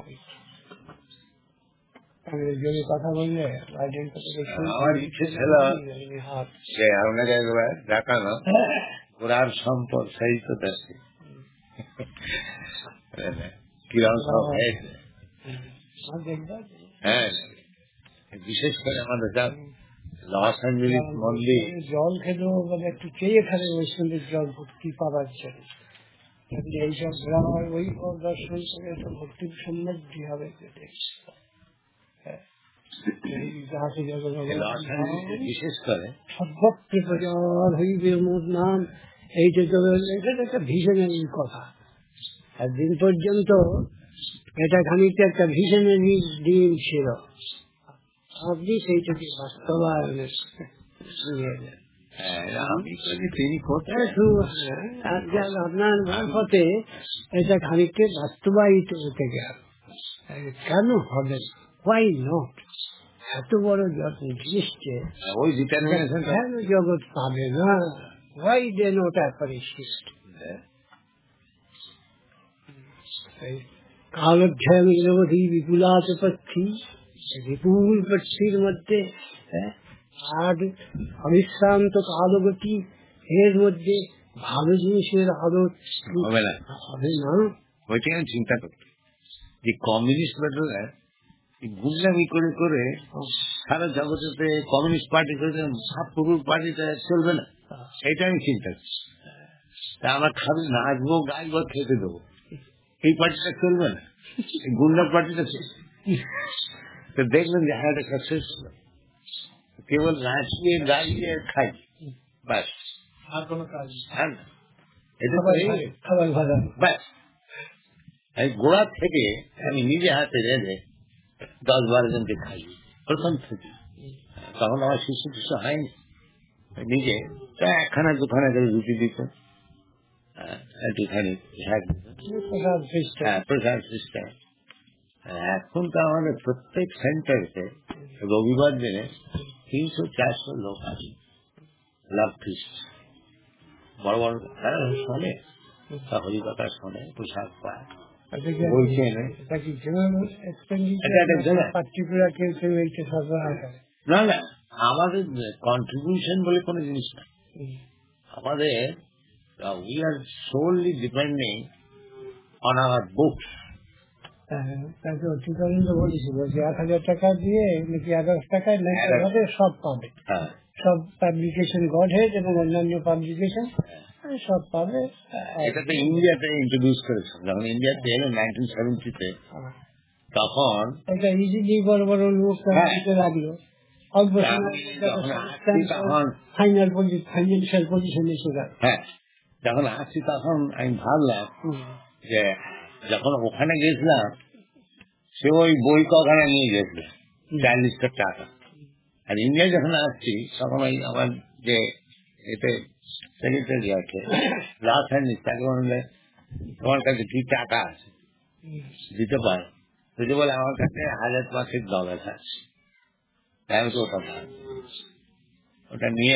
S2: যদি কথা বললে
S1: আমার ইচ্ছে ছিল যে আপনাকে একবার দেখানো ওরার সম্পদ সেই তো দেখি কিরম সব হয়েছে। হ্যাঁ, বিশেষ করে আমাদের লস অ্যাঞ্জেলেস মন্দির
S2: জল খেলেও মানে একটু চেয়ে থাকে বৈষ্ণবের জল ভক্তি পাবার জন্য। এইসব গ্রামের ওই দর্শন করে একটু ভক্তি সমৃদ্ধি হবে।
S1: বিশেষ করে
S2: সর্বত্র প্রচার হইবে মোর নাম, এইটা তো একটা ভিশনারি কথা। একদিন পর্যন্ত এটা খানিকটা একটা ভিশনারি দিন ছিল, আপনি সেইটাকে বাস্তবায়নে আপনার মারফতে এটা খানিকটা বাস্তবায়িত হতে গেল। কেন হবে? Why not? এত বড় যত জিনিসকে
S1: ওই ডিটারমিনেশন
S2: কেন জগৎ পাবে না? Why they not appreciate? কালোধ্যান নিরবধি বিপুলাচ পক্ষী, বিপুল পক্ষীর মধ্যে আর অবিশ্রান্ত কালগতি, এর মধ্যে ভালো জিনিসের আদত
S1: হবে না। ওইটা আমি চিন্তা করছি যে কমিউনিস্ট বেটারা গুন্ডামি করে করে সারা জগতে কমিউনিস্ট পার্টি করে পুরুষ পার্টিটা চলবে না, এটা আমি চিন্তা করছি। তা আমরা খালি নাচবো, গাইবো, খেতে দেবো, এই পার্টিটা চলবে না, গুন্ডা পার্টিটা চলবে। তো দেখবেন যে হ্যাঁ, এটা সাকসেস হলো, কেবল নাচিয়ে গাইয়ে খাই, ব্যাস,
S2: আর কোনো কাজ।
S1: হ্যাঁ, এটা খাবার ভালো, ব্যাস। এই গোড়া থেকে আমি নিজে হাতে রেঁধে 10-12 জনকে খাই প্রথম থেকে। তখন আমার শিশু টিশু হয়নি, নিজে একখানা দুখানা করে রুটি দিত, একটুখানি প্রসাদ সিস্টেম। এখন তো আমাদের প্রত্যেক সেন্টারে রবিবার দিনে 300-400 লোক আছে, লাভ ফিস্ট, বড় বড় শোনে, হরি কথা শোনে, প্রসাদ পায়, না না, আমাদের কন্ট্রিবিউশন বলে কোন জিনিস না। আমাদের we are solely depending on our books.
S2: তাকে অচ্যুতানন্দ বলেছিল যে 1000 টাকা দিয়ে নাকি 11 টাকায় সব পাবে, সব পাবলিকেশন গডহেড এবং অন্যান্য পাবলিকেশন সব পাবে।
S1: এটা তো ইন্ডিয়াতে ইন্ট্রোডিউস করেছে, যখন ইন্ডিয়াতে এলো 1970-তে, তখন
S2: এটা ইজিলি বড় বড় লোক লাগলো, অল্প ফাইন্যান্সিয়াল পজিশন এসে গেল।
S1: হ্যাঁ, যখন আসছি তখন আমি ভাবলাম যে যখন ওখানে গেছিলাম, সে ওই বই কখানা নিয়ে গেছিল, 40টা টাকা। আর ইন্ডিয়া যখন আসছি তখন ওই আমার যে এতে সেক্রেটারি আছে লস অ্যাঞ্জেলিস, তাকে বললে তোমার কাছে কি টাকা আছে দিতে পারো? যদি বলে আমার কাছে $1,000 আছে, তাই আমি তো ওটা নিয়ে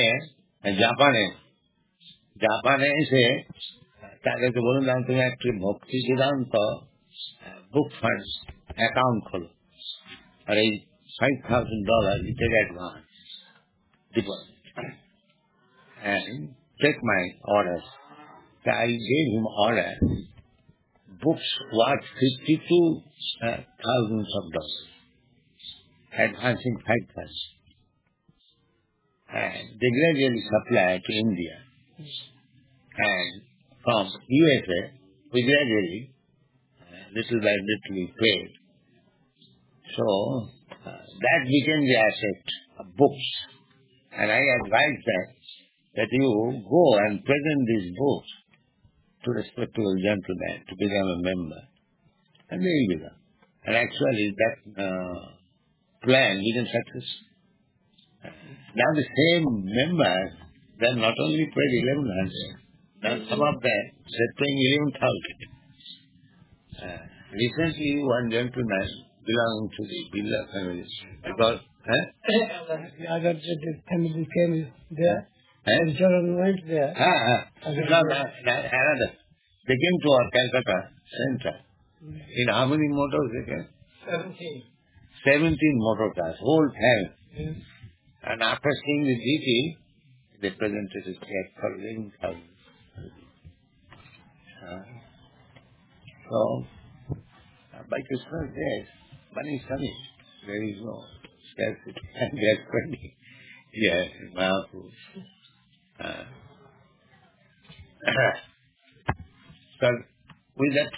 S1: জাপানে এসে তাদেরকে বলুন তুমি একটি ভক্তি সিদ্ধান্ত বুক ফান্ড অ্যাকাউন্ট খোলো, আর এই $5,000 you take advance deposit and take my orders. So I gave him order, books worth $52,000, advancing 5,000, and they gradually supply to India, and from USA we gradually little by little we paid. So that became the asset of books, and I advise that you go and present these books to respectable gentlemen to become a member, and they will become. And actually that plan became successful. Now the same members, they not only paid 1,100, now some of them they're paying 11,000. Recently one gentleman belonging to the Birla family, because
S2: the other family came there, and children went there.
S1: Another. They came to our Calcutta center. In how many motors they came? 17 motor cars, whole family. And after seeing the GP, they presented a check for 11,000. So, by Christmas days, money is coming. There is no scarcity. And they are spending. Yes, Mahaprabhu. So, with that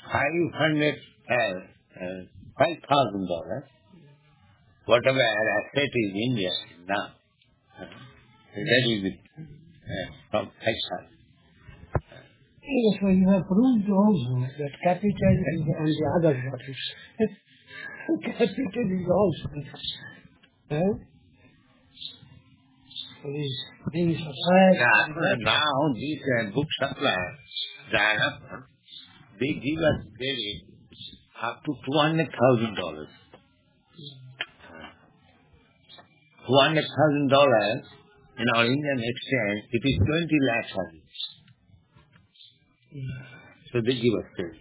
S1: $5,000, whatever our asset is India now, that is it, from 5,000.
S2: Yes, well, you have proved also that capital is on the other bodies. Capital is also these things society.
S1: Now these book suppliers, they give us credit up to $200,000. $200,000 in our Indian exchange, it is 20 lakhs of it. So they give us credit.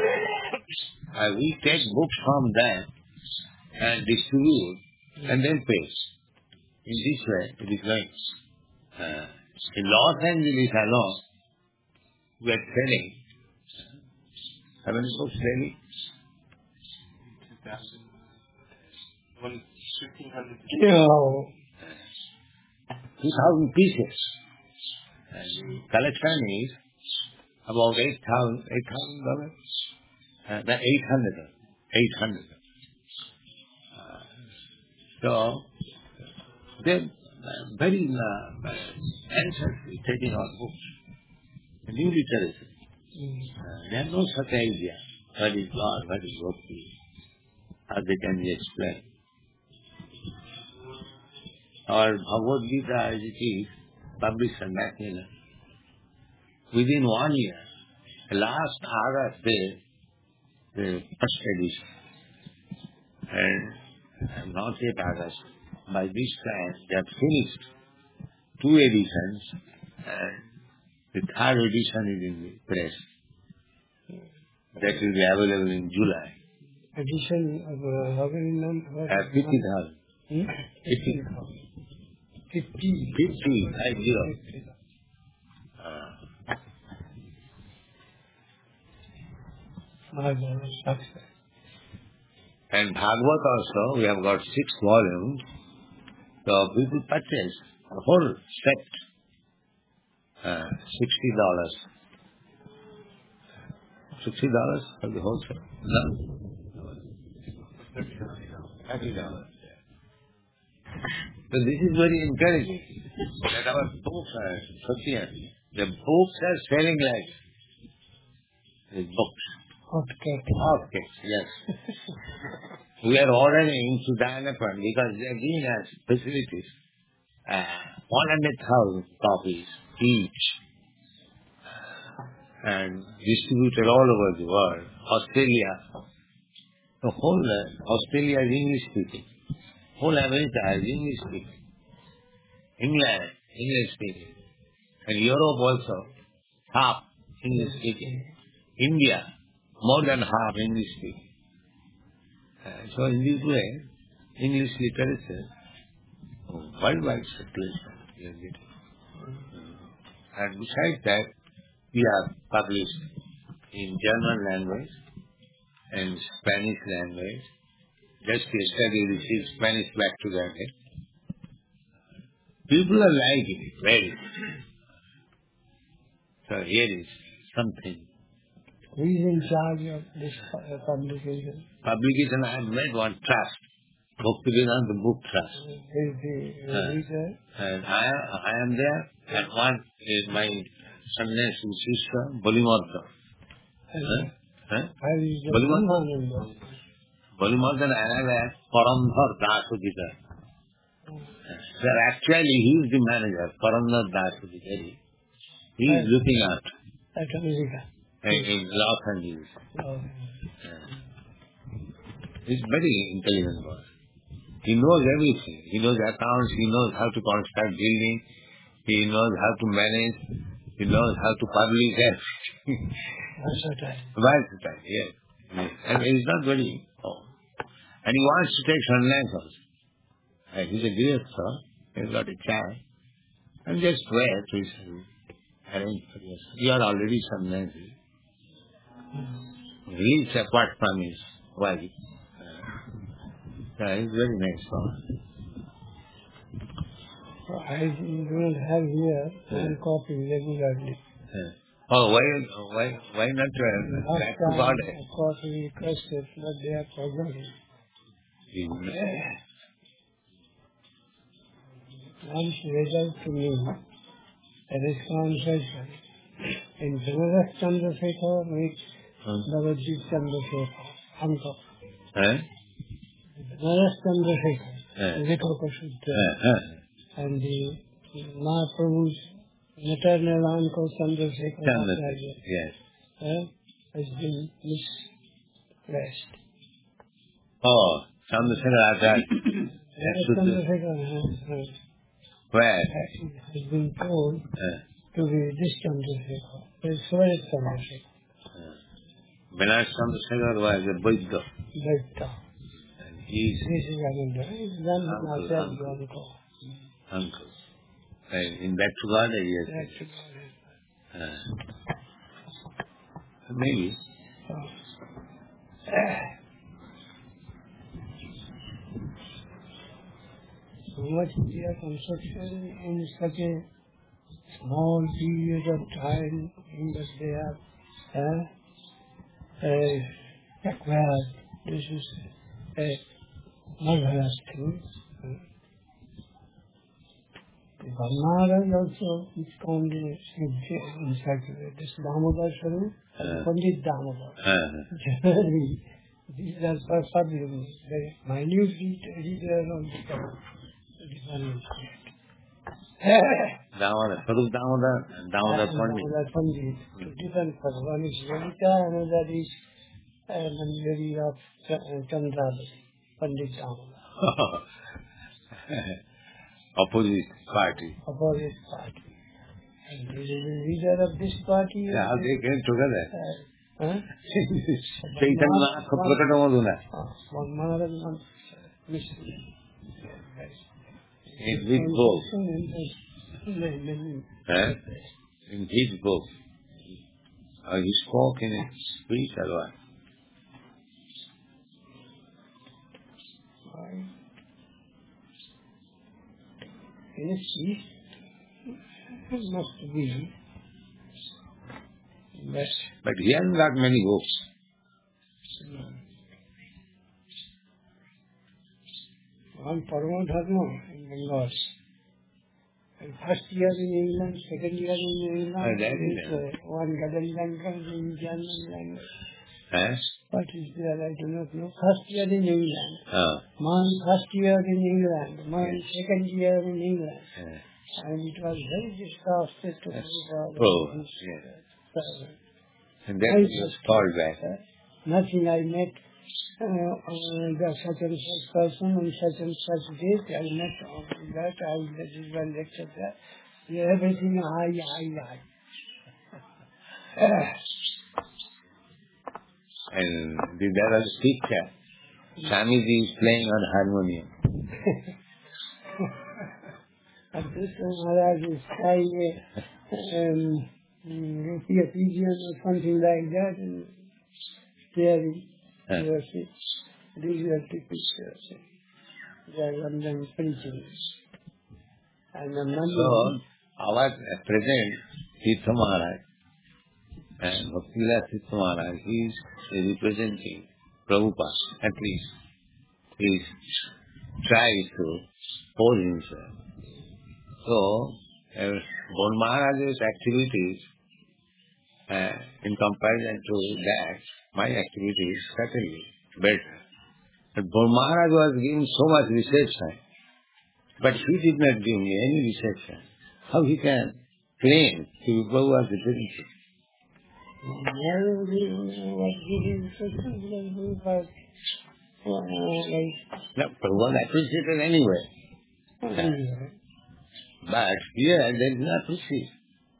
S1: We take books from them and distribute and then pay. In this way, it is going. In Los Angeles alone, we are selling. How many books daily? 2,000 pieces. And collection is about $8,000. That 800. So they're very anxiously taking our books, the new literacy. They have no such idea what is God, what is Bhakti, how they can be explained. Our Bhagavad Gita, as it is, published in Macmillan, within 1 year, last August day, the first edition, and not yet August. By this time, they have finished 2 editions, and the 3rd edition is in the press. That will be available in July.
S2: Edition of how many numbers?
S1: 50,000. 50. 50. And Bhagavad also, we have got 6 volumes. So people purchase the whole set, $60. $60 for the whole set? No. $30. So this is very encouraging that our books are sufficient. The books are selling like the books.
S2: Hot cake.
S1: Hot cakes, yes. We are ordering to Danapan because they are giving us facilities. 100,000 copies each and distributed all over the world. Australia, the whole Australia is English speaking. Whole America is English speaking. England, English speaking. And Europe also, half English speaking. India, more than half English speaking. So in this way, English literature, worldwide circulation we are getting. And besides that, we have published in German language and Spanish language. Just yesterday we received Spanish back together. People are liking it very. So here is something.
S2: Who is in charge of this publication?
S1: Publication, I have made one trust. Bhaktivedanta Book Trust.
S2: Is the editor?
S1: And I am there, and one is my sannyasi sister, Balimartha.
S2: Balimartha.
S1: Balimartha and I have Paramdhar Dasudhikar. So actually he is the manager, Paramdhar Dasudhikari. He is looking after.
S2: At America.
S1: In Los Angeles. He's very intelligent boy. He knows everything. He knows accounts, he knows how to construct building, he knows how to manage, he knows how to publish everything. Versatile, yes. And he's not very and he wants to take sannyas also. He's a grihastha, he's got a child. And just wait, please arrange for yourself. You are already sannyasi. He lives apart from his wife. It's very nice song.
S2: I don't have here one copy regularly.
S1: Oh, why not back to God?
S2: A copy requested, but they are forgotten. Once read out to me at his conversation in Banaras Chandrasekhar meets Bhagavad Chandrasekhar. Hamko. Banaras Chandrasekhar, Vikho Shuddha. And the Mahaprabhu's maternal uncle Chandrasekhar.
S1: Yes.
S2: Has been misplaced.
S1: Oh, Chandrasekhar Acharya.
S2: Chandrasekhar
S1: Where?
S2: Has been told to be this Chandrasekhar. It's Swarit Chandrasekhar.
S1: Banaras Chandrasekhar was a Vaidya.
S2: Vaidya.
S1: And he's uncle. In Back to God, yes. Maybe.
S2: So much India construction in such a small period of time in which they have acquired. This is a marvelous thing. Maharaj also is called in fact this Damodar Swarup and Pandit Damodar. Generally, these are perfectly very minute detail of the different.
S1: Damodar Swarup Damodar and Damodar Pandit.
S2: Two different persons. One is Levita, another is Mandari of Chandravati, Pandit Damodar.
S1: Opposite party.
S2: And the leader of this party.
S1: Yeah, they came together.
S2: Chaitanya
S1: Maharaj in his book. In his book. He spoke in his speech or what?
S2: Yes, it must be.
S1: But he hasn't got many books.
S2: One Parama Dharma in Bengal. And first year in England, second year in England, one Gadal language in German language. What is there? I do not know. First year in England. My first year in England. My second year in England. And it was very disgusting to prove.
S1: And then he was called back.
S2: Nothing. I met the such and such person on such and such date. I met on that. This is one lecture there. Everything high.
S1: And there was a picture. Swamiji is playing on harmonium.
S2: And this Maharaj is trying a pigeon or something like that and staring. These are the pictures. They are London preaching. And
S1: so, our present Tirtha Maharaj and Bhakti-Vilas Tirtha Maharaj, he is representing Prabhupada, at least. He tries to pose himself. So, Gaur Maharaj's activities, in comparison to that, my activity is certainly better. But Gaur Maharaj was given so much research time, but he did not give me any research time. How he can claim to be Prabhupada's representative? No, Prabhupada appreciated anyway. But here there is no appreciation.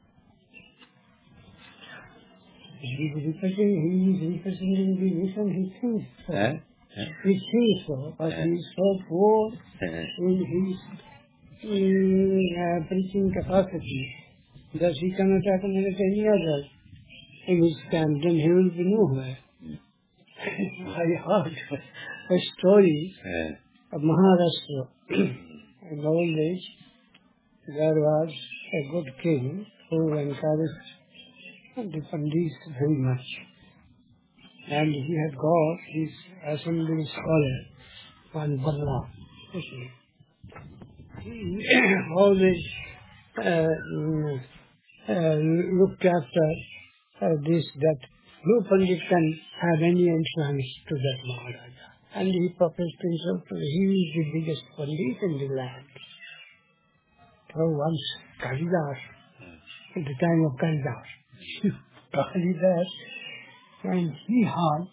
S2: He is representing the mission, he thinks so. He thinks so, but he is so poor in his preaching capacity that he cannot accommodate any other in his camp, then he will be nowhere. I heard a story of Maharashtra. In old age, there was a good king who encouraged the Pandits very much. And he had got his assembly scholar, one Balla. He always looked after this, that no Pandit can have any influence to that Maharaja. And he professed himself to he is the biggest Pandit in the land. So once Kalidas, at the time of Kalidas, when he heard,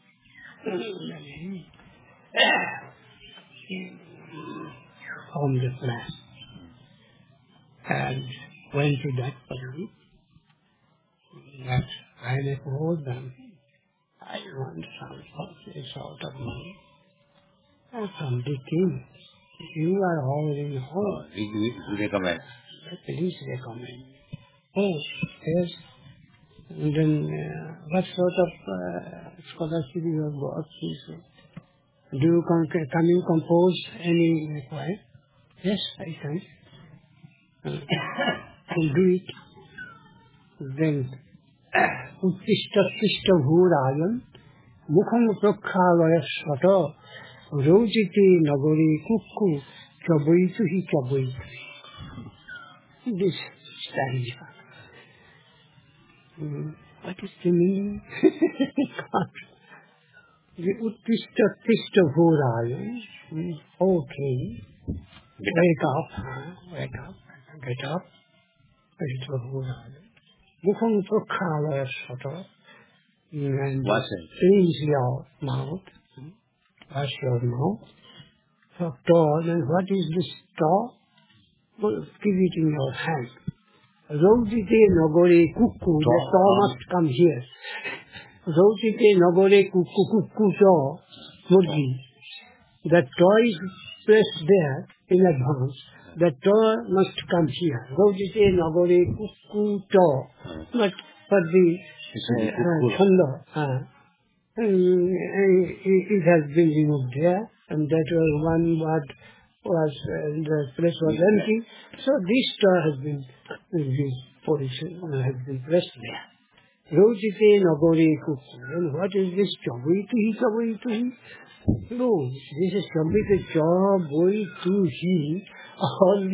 S2: he formed a plan and went to that Pandit that I may hold them. I want some sort of money. And from the king, you are already home.
S1: He recommends.
S2: Please recommend. Oh, yes. And then what sort of scholarship you have got? Do you can you compose any request? Yes, I can. I'll do it. Then Uttishta Bhurayan Mukham Prokhavaya Sata Rojite Nagori Kukku Chabuituhi. This stanza. What is the meaning? The Uttishta Bhurayan. Okay. Wake up. Get up. Uttishta Bhurayan. Mukham Prokhavaya Sata. And cleanse your mouth. Wash your mouth. And what is this straw? Well, keep it in your hand. Rojite Nagore Kukku, the straw must come here. Rojite Nagore Kukku straw, Murgi. The straw is placed there in advance. The straw must come here. Rojite Nagore Kukku straw. But for the thunder, it has been removed there, and that was one word was the place was empty. So this straw has been has been placed there. Rojite Nagore Kukku. And what is this? Chabuituhi? No, this is Chabuituhi. All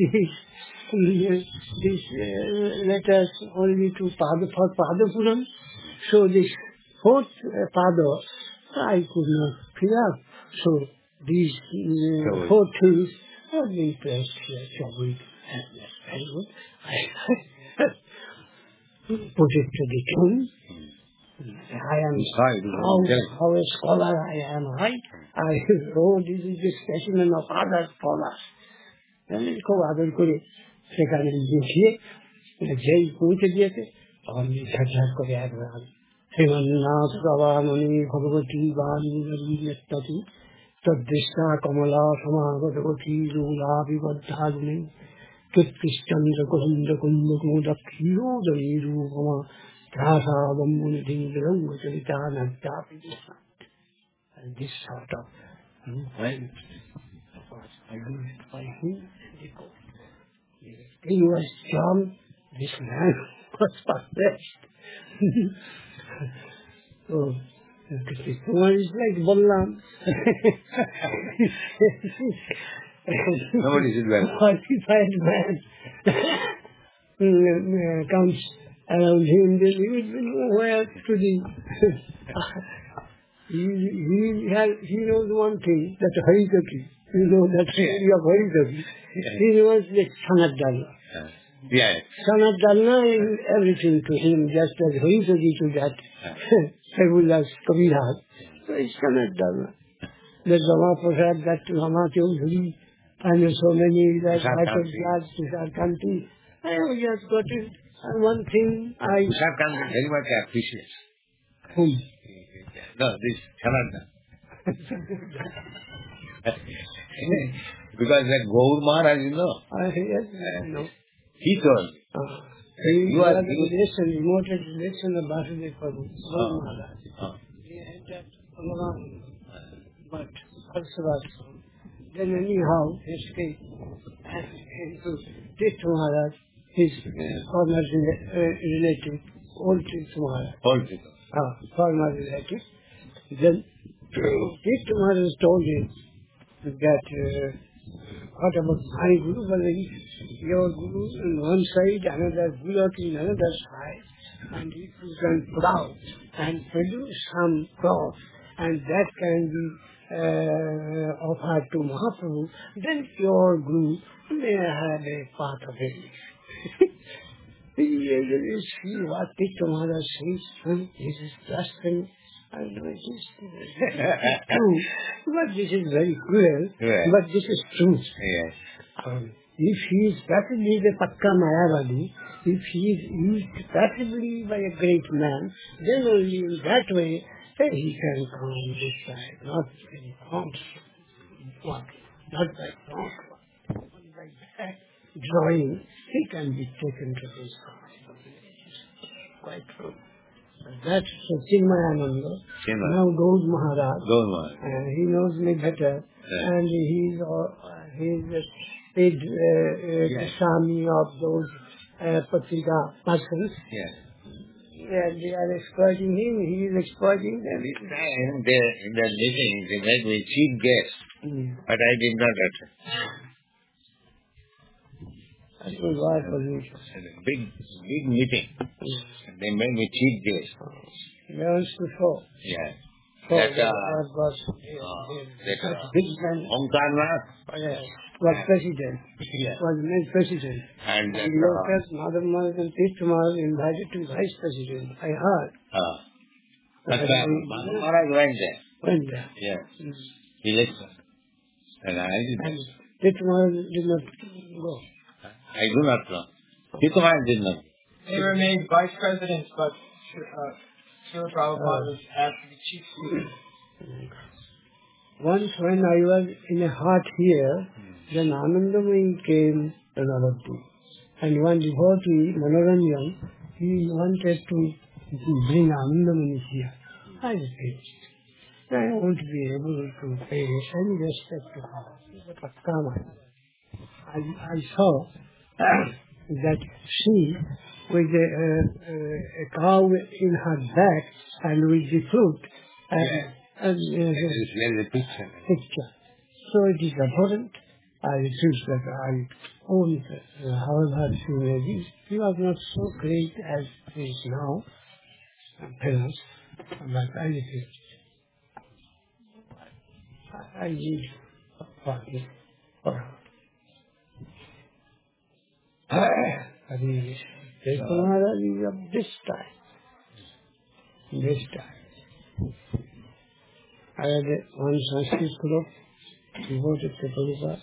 S2: these letters only to Padapuram. So this fourth pada, I could not fill up. So these four things have been placed here. Chaburi. That's very good. I put it to the tune. I am how a scholar I am, right? I wrote this is the specimen of other scholars. And इसको आदर करे सेखाने देखिए जय पूछ दिए थे और ये झटझट को याद रहा श्रीमन्नाथ प्रवामणि भगवती वाणी नत्तति तद्दृष्टा कमला समागतवती लोला विबद्धाग्नि कृत्तिष्ठन्द्र कुंद कुंद कुमुदक्षीरोदयी रूपमा ध्यासादं मुनिधिं चरितानन्तापि and this sort of I do it by him. He was John, this man was possessed. So, this one is like Balram.
S1: Nobody should well.
S2: Qualified man comes around him, then he will know where to the... he knows one thing, that Haritaki. You know that story of Haritaki. He knows that Sanat Dalna.
S1: Yes.
S2: Sanat Dalna is everything to him, just as Haritaki to that Fabulous Kabiraj. So it's Sanat Dalna. That Rama Prasad, that Rama Chaudhuri, and so many, that Michael Judge, Tushar Kanti. I have just got it. And one thing I...
S1: Tushar Kanti very much appreciates.
S2: Whom?
S1: No, this Sanat. Because that Gaur Maharaj, you know.
S2: Yes, no.
S1: He told me.
S2: He had a remote relation of Basudev Prabhu, Gaur Maharaj. He had that Bhagavan, but also. Then anyhow, he escaped and came to Tirth Maharaj, his former relative, old Tirth Maharaj.
S1: Old Tirth.
S2: Former relative. Then Tirth Maharaj told him that what about my Guru? Well, your Guru on one side, another Guru on another side, and if you can put out and produce some crop, and that can be offered to Mahaprabhu, then your Guru may have a part of it. You see what Tirth Maharaj says, this is blasphemy. I know it is true, but this is very cruel, but this is true.
S1: Yes.
S2: If he is passively the Pakka Mayavadi, if he is used passively by a great man, then only in that way he can come on this side, not by front, not by front, by back drawing, he can be taken to this side. Quite true. That's Chinmayananda. Now Gaur Maharaj. He knows me better. Yeah. And he's a paid Swami of those Patrika persons. Yeah. And they are exploiting him. He is exploiting them.
S1: This time in the meeting they made me chief guest. But I did not attend.
S2: That was what was it?
S1: Big meeting. They made me chief guest.
S2: 11-4.
S1: Yeah.
S2: That big man.
S1: Omkarnath
S2: was president. Was made president.
S1: And that
S2: Madhav Maharaj and Tirth Maharaj invited to vice president. I heard.
S1: Madhav Maharaj went there.
S2: Went there.
S1: Yes. He listened. And I did.
S2: Tirth Maharaj did not go.
S1: I do not know. Tirth Maharaj did not.
S3: They were made vice presidents, but Srila Prabhupada was asked to be chief speaker.
S2: Once when I was in a hut here, then Anandamayi came to Navadvip. And one devotee, Manoranjan, he wanted to bring Anandamayi here. I refused. I won't be able to pay any respect to her. But come on. I saw that she, with a cow in her back and with the fruit, and
S1: the picture.
S2: So it is important. I refuse that I own however she may be. She was not so great as she is now, perhaps, Like I did. I need party. I mean, this time. I had one Sanskrit group devoted to Prabhupada.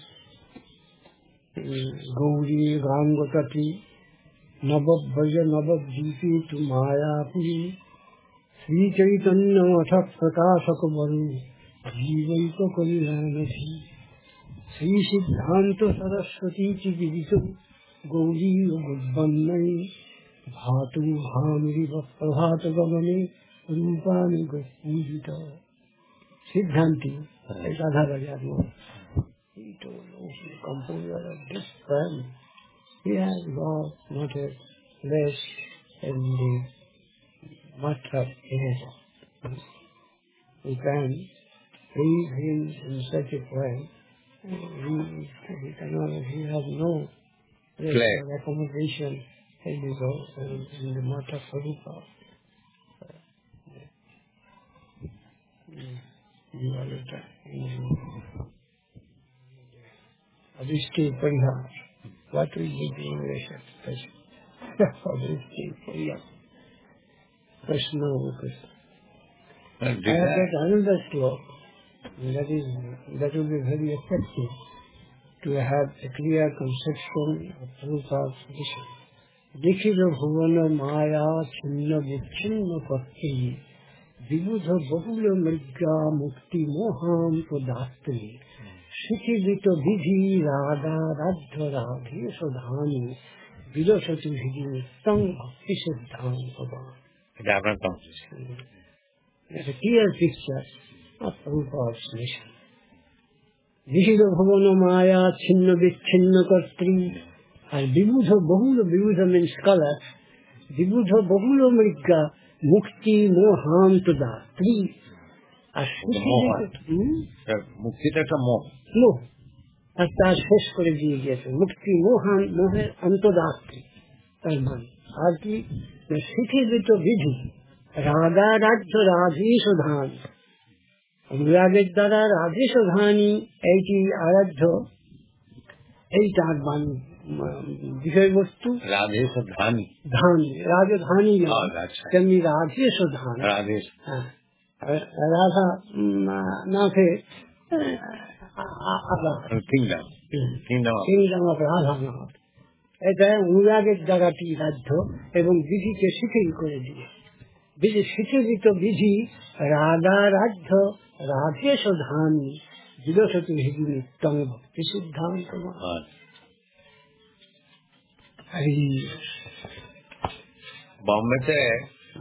S2: Gauri, Rangotati, Nabab Bhaja, Nabab Jipi to Mayapuri, Sri Chaitanya Mathak Prakashaka Baru, Jivaita Kalilanati, Sri Siddhanta Saraswati Chigiritu, Gauri Gudbannai, Bhatu Hamri Prabhata Gavani, Rupani Gopujita, Siddhanti, Radha Rajadmo. He told us, the composer of this poem, he has got not a less in the matra in it. We can read him in such a poem, he has no accommodation in the matra Sarupa. Adhishti Parihar. What will be the English expression? Adhishti Parihar. Prashna. I have got another slope that will be very effective to have a clear conception of Prabhupada's tradition. Dikhila bhuvana maya chinna vichinna pakti vibudha bahula mrigya mukti moham pradastri Shikilito vidhi radha radha radhi sodhani vilosati vidhi tang bhaktisiddham bhavan. There's a clear picture of Prabhupada's mission. Dikhila bhavana maya chinna vichinna kartri and vibudha bahula, vibudha means color, vibudha bahula mrigya mukti moham pradastri.
S1: মুক্তিটা একটা মোহ
S2: মোহ আর তার শেষ করে দিয়ে গিয়েছে মুক্তি মোহান মোহের অন্তদাস্ত্রী তার মানে আর কি শিখিত বিধি রাধা রাজ্য রাধীশ ধান অনুরাগের দ্বারা রাধীশ ধানী এইটি আরাধ্য এইটার বাণী বিষয়বস্তু
S1: রাধেশ ধানী
S2: ধান রাজধানী তেমনি রাধেশ ধান
S1: রাধেশ
S2: হ্যাঁ রাধা নাথে কিংডম অফ রাধানাথ এটা অনুরাগের দ্বারাটি রাধ্য এবং বিধিকে শিথিল করে দিয়ে বিধি শিথিলিত বিধি রাধা রাধ্য রাধেশ ধানী বিলসতি হিদি নিত্যং ভক্তি সিদ্ধান্ত
S1: বম্বেতে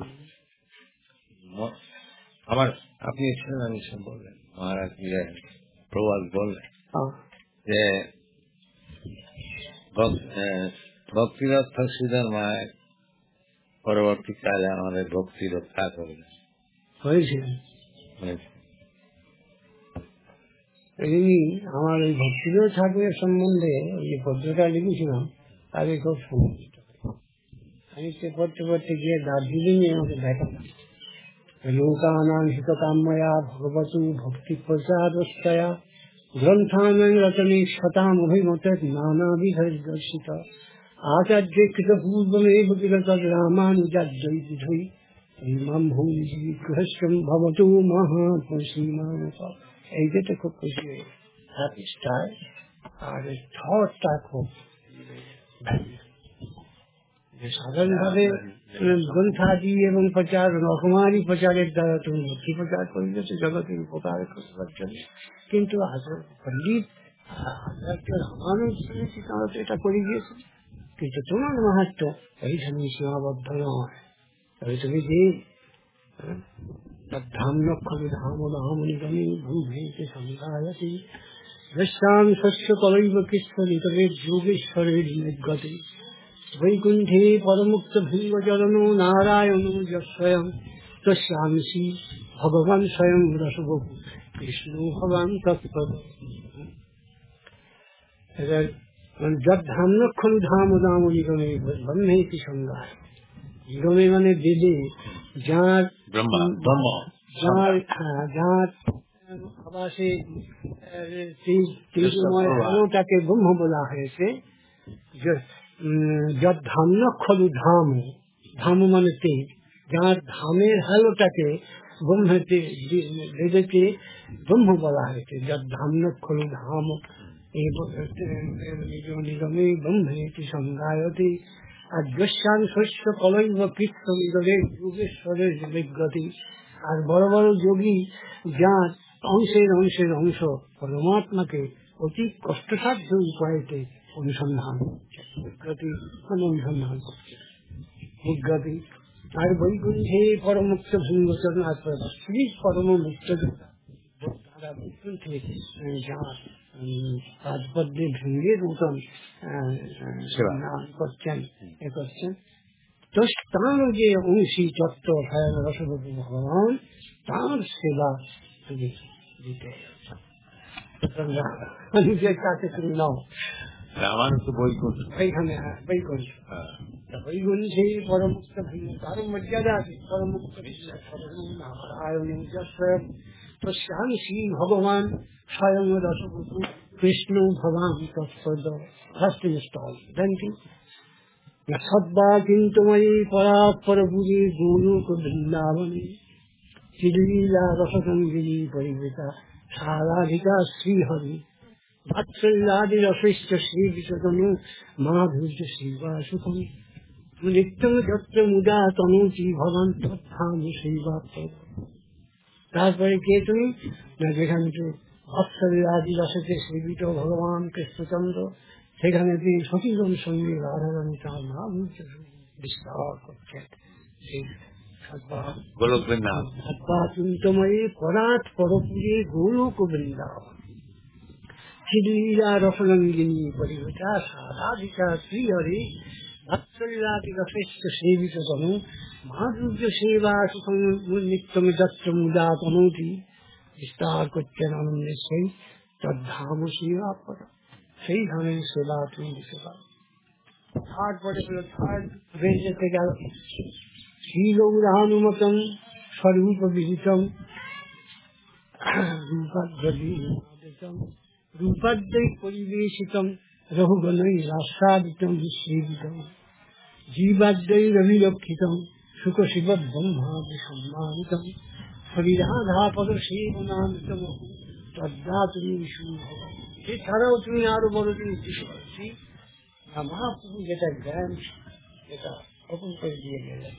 S1: আমার আপনি বললেন মহারাজ প্রবাদ বললেন যে ভক্তিরত্থ সুধন মায়ের পরবর্তীকালে আমাদের ভক্তি রক্ষা করবেন
S2: হয়েছিল। আমার ওই ভক্তিদেব ঠাকুরের সম্বন্ধে ওই পদ্মটা লিখেছিলাম তাকে খুব সন্তুষ্ট। আমি সে পড়তে পড়তে গিয়ে দার্জিলিংয়ে আমাকে দেখালাম লোকানাং হিতকাময়া ভগবতু ভক্তি প্রচারস্যয়া গ্রন্থানাং রচনে শতামভিমতে নানাবিধর্শিত আচার্যে কৃত পূর্বমেব কিল তদ রামানুজাদ্বৈবিধৈ ইমাম ভূমি গৃহস্থম ভবতু মহাত্মসীমানত। এই যেটা খুব খুশি হয়ে হ্যাপিস্টার আর থটটা খুব সাধারণভাবে গ্রন্থাদি এবং প্রচার রকমারি প্রচারের দ্বারা তুমি ভক্তি প্রচার করলে তো জগতের উপকার করবার জন্য, কিন্তু পণ্ডিত রামানুজ এটা করে গিয়েছে, কিন্তু তোমার মাহাত্ম এইখানে সীমাবদ্ধ নয়। তবে তুমি যে ধাম লক্ষণ ধাম রামনিগমী ভূমিতে সংঘায়তি দৃশ্যাং শস্য কলৈব কৃষ্ণের যোগেশ্বরের নির্গতে বৈকুণ্ঠে পরমুক্ত ভৃঙ্গচরণ নারায়ণ স্বয়ং তস্যাংসি ভগবান স্বয়ং রসবহু কৃষ্ণ ভগবান তৎপদ। যদ ধাম লক্ষণ ধাম দাম নিগমে ব্রহ্মেতি সংজ্ঞায় নিগমে মানে বেদে, যার আবাসে তেজময় আলোটাকে ব্রহ্ম বলা হয়েছে। যত ধাম্য খলু ধাম, ধাম মানে তেজ, যার ধামের আলোটাকে ব্রহ্মতে বেদেতে ব্রহ্ম বলা হয়েছে। যত ধাম্য খলু ধাম নিগমে ব্রহ্মেতি সংগায়তে আদ্যস্যান শস্য কলৈব কৃষ্ণ যোগেশ্বরের বিজ্ঞতি। আর বড় বড় যোগী যার অংশের অংশের অংশ পরমাত্মাকে অতি কষ্টসাধ্য উপায়তে অনুসন্ধান করছে, অনুসন্ধান করছে বিজ্ঞতি। আর বৈকুণ্ঠে পরমুক্ত ভঙ্গচরণ আর শ্রী পরম মুক্ত তারা বৈকুণ্ঠে যার রাজপদ্মে ভঙ্গের মতন করছেন এ করছেন। তো তাঁর যে অংশী তত্ত্ব রসবতী ভগবান, তাঁর সেবা তুমি দিতে নিজের কাছে তুমি নাও। এইখানে বৈকুণ্ঠে পরমুক্ত ভিন্ন, তার মর্যাদা আছে পরমুক্ত নারায়ণ তো শ্যাম শ্রী ভগবান স্বয়ং রসবতী কৃষ্ণ ভগবান তৎপদ হস্তস্থল থ্যাংক সদ্বা চিন্তময়ী পরাৎপর পুরী গোলোক বৃন্দাবনী চিলীলা রসসঙ্গিনী পরিবেতা সারাধিকা শ্রীহরি বাৎসল্যাদি রসিষ্ঠ শ্রী বিশতনু মাধুর্য শ্রীবা সুখম নিত্যম যত্র মুদা তনুচি ভগবান তৎধাম শ্রীবা। তারপরে কে তুমি না যেখানে বাৎসল্যাদি রসতে শ্রীবিত ভগবান কৃষ্ণচন্দ্র, সেখানে তিনি সতীগণ সঙ্গে রাধারানী তার মাধুর্য বিস্তার করছেন। চিন্তময়ী পরাৎ পরপুরে গোলোক বৃন্দাবন চিলীলা রসরঙ্গিনী পরিবেতা সারাধিকা শ্রীহরি বাৎসল্যাদি রসেষ্ট সেবিত তনু মাধুর্য সেবা সুখম নিত্যম যত্র মুদা তনুতি বিস্তার করছেন আনন্দের সেই তদ্ধাম সেবা কর, সেই ধামের সেবা তুমি দিতে পারো। তারপরে থার্ড বেজতে গেল শ্রীগৌরানুমতম স্বরূপ বিহিতম রূপাদ্বৈ পরিবেশিতম রঘুগণৈ রাস্তাদিতম শ্রীবিতম জীবাদ্বৈরভিরক্ষিতম সুখ শিব ব্রহ্মাদি সম্মানিতম হরিরাধাপদ সেবনামিতম তদ্দা তুমি বিষ্ণু। এছাড়াও তুমি আরো বড় জিনিস দিতে পারছি, মহাপ্রভু যেটা জ্ঞান যেটা ওপেন করে দিয়ে গেলেন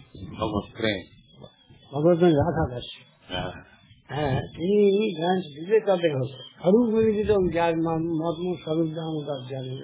S2: ভগবান রাধা দাস। হ্যাঁ, তিনি জ্ঞান দিলে তবে হতো স্বরূপ বিদিত, যার মর্ম স্বরূপ দামোদর জানেন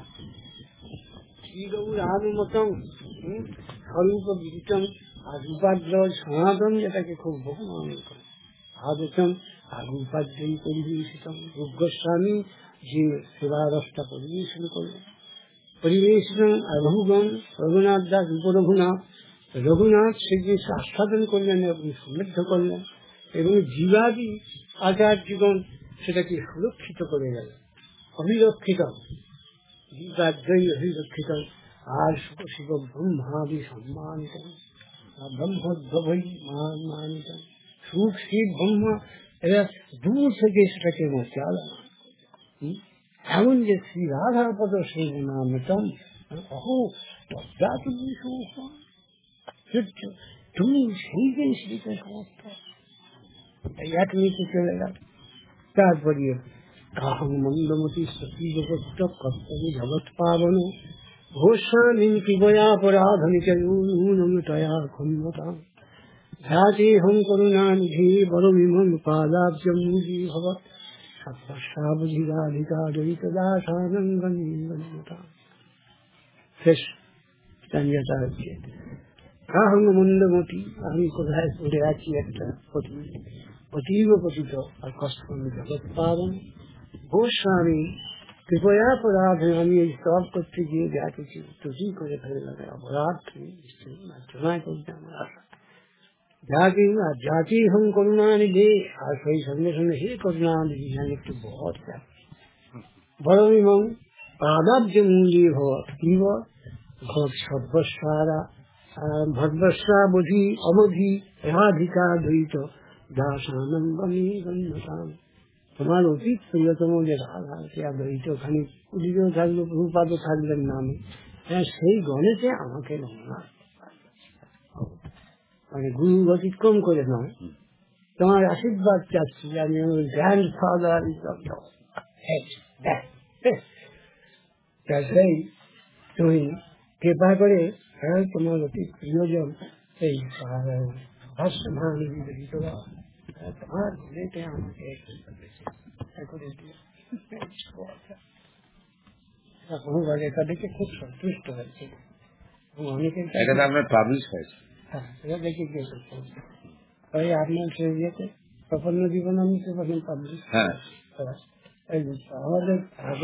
S2: শ্রীগৌর আনুমতম স্বরূপ বিদিতম আর রূপাদ্র সনাতন যেটাকে খুব বহু মনে করে আদতম আর রূপাদ্রই পরিবেশিতম রূপ গোস্বামী যে সেবা রসটা পরিবেশন করলেন পরিবেশন আর রঘুগণ রঘুনাথ দাস রঘুনাথ সেগুলি আস্বাদন করলেন এবং সমৃদ্ধ করলেন এবং জীবাদি আচার্যগণ সেটাকে সুরক্ষিত করে গেল অভিরক্ষিত জীবাদ্বৈ অভিরক্ষিত আর সুখ শিব ব্রহ্মাদি সম্মানিত ব্রহ্মোদ্ভবৈ মানিত সুখ শিব ব্রহ্মা এরা দূর থেকে সেটাকে চালানো। এমন যে শ্রী রাধাপদ সেবনামৃতম অহো তদ্দা তুমি তুমি সেই জিনিসটিতে সমস্ত এক নিচে চলে গেল। তারপরে কাহং মন্দমতি সতী জগৎ কর্তব্য জগৎ পাবন ঘোষামী কৃপয়াপরাধনিকয়া ক্ষুণ্ণতা ধ্যাতেহং করুণানিধি বরমিমং পাদাব্জমূলী ভবৎ সর্বস্বাবধিরাধিকা দরিতদাসানন্দনীতা। শেষ স্ট্যান্ডাটা হচ্ছে কাহং মন্দমতি, আমি কোথায় পড়ে আছি একটা অতীব পতিত আর কষ্ট জগৎ পাবন গোস্বামী কৃপয়াপরাধ, আমি এই সব করতে গিয়ে যা কিছু ত্রুটি করে ফেললাম অপরাধ মার্জনায় করতে আমার আশা জাতি হম করুণানিধি, আর সেই সঙ্গে সঙ্গে হে করুণানিধি আমি একটু বধ বরমিমং পাদাব্জ মূল্যী ভবৎ কি ভবৎ সর্বস্বারা भद्रश्रा बुद्धि अवधि राधिका द्वैत दासानम बनी गन्नताम। তোমার অতি প্রিয়তম যে রাধা সে দ্বৈত খানি পুজো থাকলো রূপা তো থাকলেন নামে, হ্যাঁ সেই গণেতে আমাকে নমনা মানে গুরু অতিক্রম করে নয়, তোমার আশীর্বাদ চাচ্ছি, আমি গ্র্যান্ড ফাদার সেই তুমি কৃপা করে হ্যাঁ তোমার অতি প্রিয়জন এই তোমার ঘরেতে আমাকে এটা দেখে খুব সন্তুষ্ট হয়েছে অনেকের
S1: পাবলিশ হয়েছে।
S2: হ্যাঁ এটা দেখে গিয়েছে ওই আপনার সেই ইয়েতে প্রপন্ন জীবন আমি তো তখন পাবলিশ। হ্যাঁ আমাদের আগে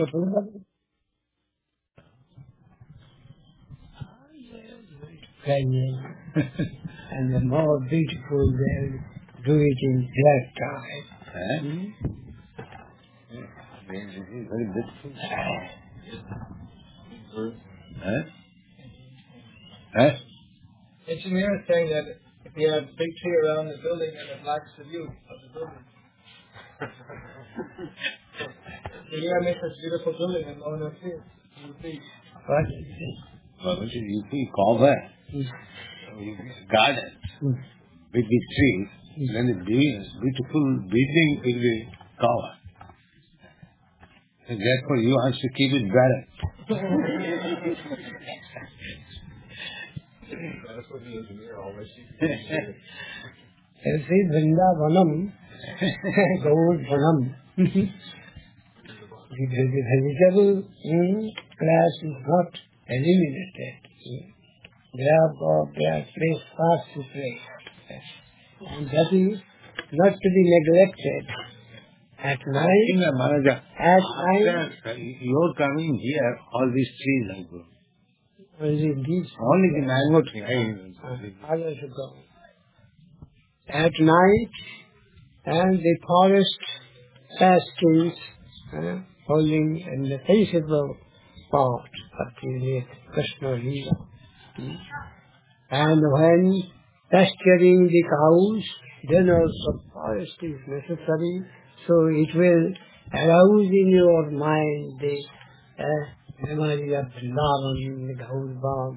S2: and the more beautiful they'll do it in black tie.
S1: Very beautiful.
S3: Engineer is saying that if you have a big tree around the building and it blocks the view of the building. Engineer makes this beautiful building and no one else sees. You see.
S2: What?
S1: Well, you see cover, garden with the trees, then the beautiful building will be covered. And therefore you have to keep it better.
S3: That's what the engineer always says.
S2: You see, Vrindavanam, Govardhanam. The vegetable class is not eliminated. They have got their place fast to play. And that is not to be neglected. At night,
S1: you're coming here, all these trees are grown.
S2: Only
S1: the mango tree.
S2: Others should go. At night, and the forest fastings holding in the peaceable part of the Krishna Leela. And when pasturing the cows, then also forest is necessary, so it will arouse in your mind the memory of Vrindavan, the Gaur.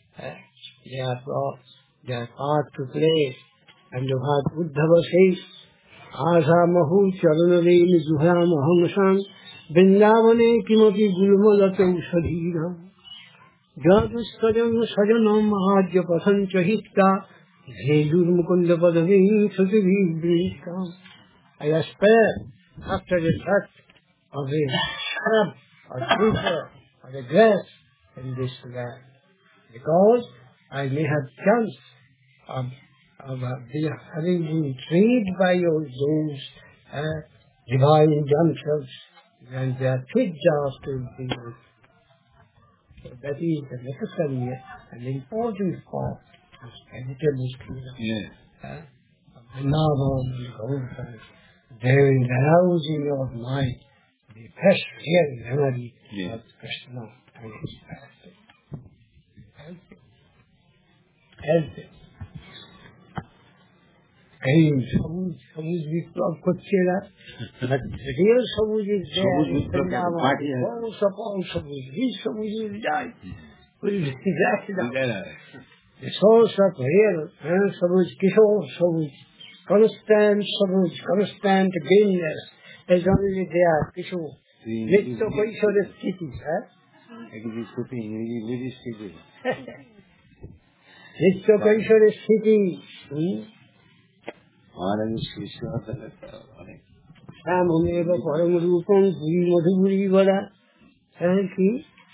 S2: Their part to play. And what Uddhava says, Asamahu charanavim juham ahamsam Vrindavane kimati gulmalata usadhiram Jadustajam sajanam mahajya pasanchahitta Dhejur mukunda padavim sativibhrishkam. I aspire after the death of a shrub or creeper or a grass in this land, because I may have chance of having been trained by those divine junctures, and they are fit jobs to be used. So that is the necessary and important part of vegetable kingdom. They will arouse in your mind the best real memory of Krishna and his past. Help it. সবুজ বিপ্লব করছে না, real সবুজ is there. সবুজ, বীজ সবুজ যায়, the source of real সবুজ, কিশোর সবুজ, constant সবুজ, constant greenness is only there. কিশোর নিত্য কৈশোরের স্থিতি, নিত্য কৈশোরের স্থিতি। শ্যামেব পরম রূপম পুরী মধুপুরী বলা কি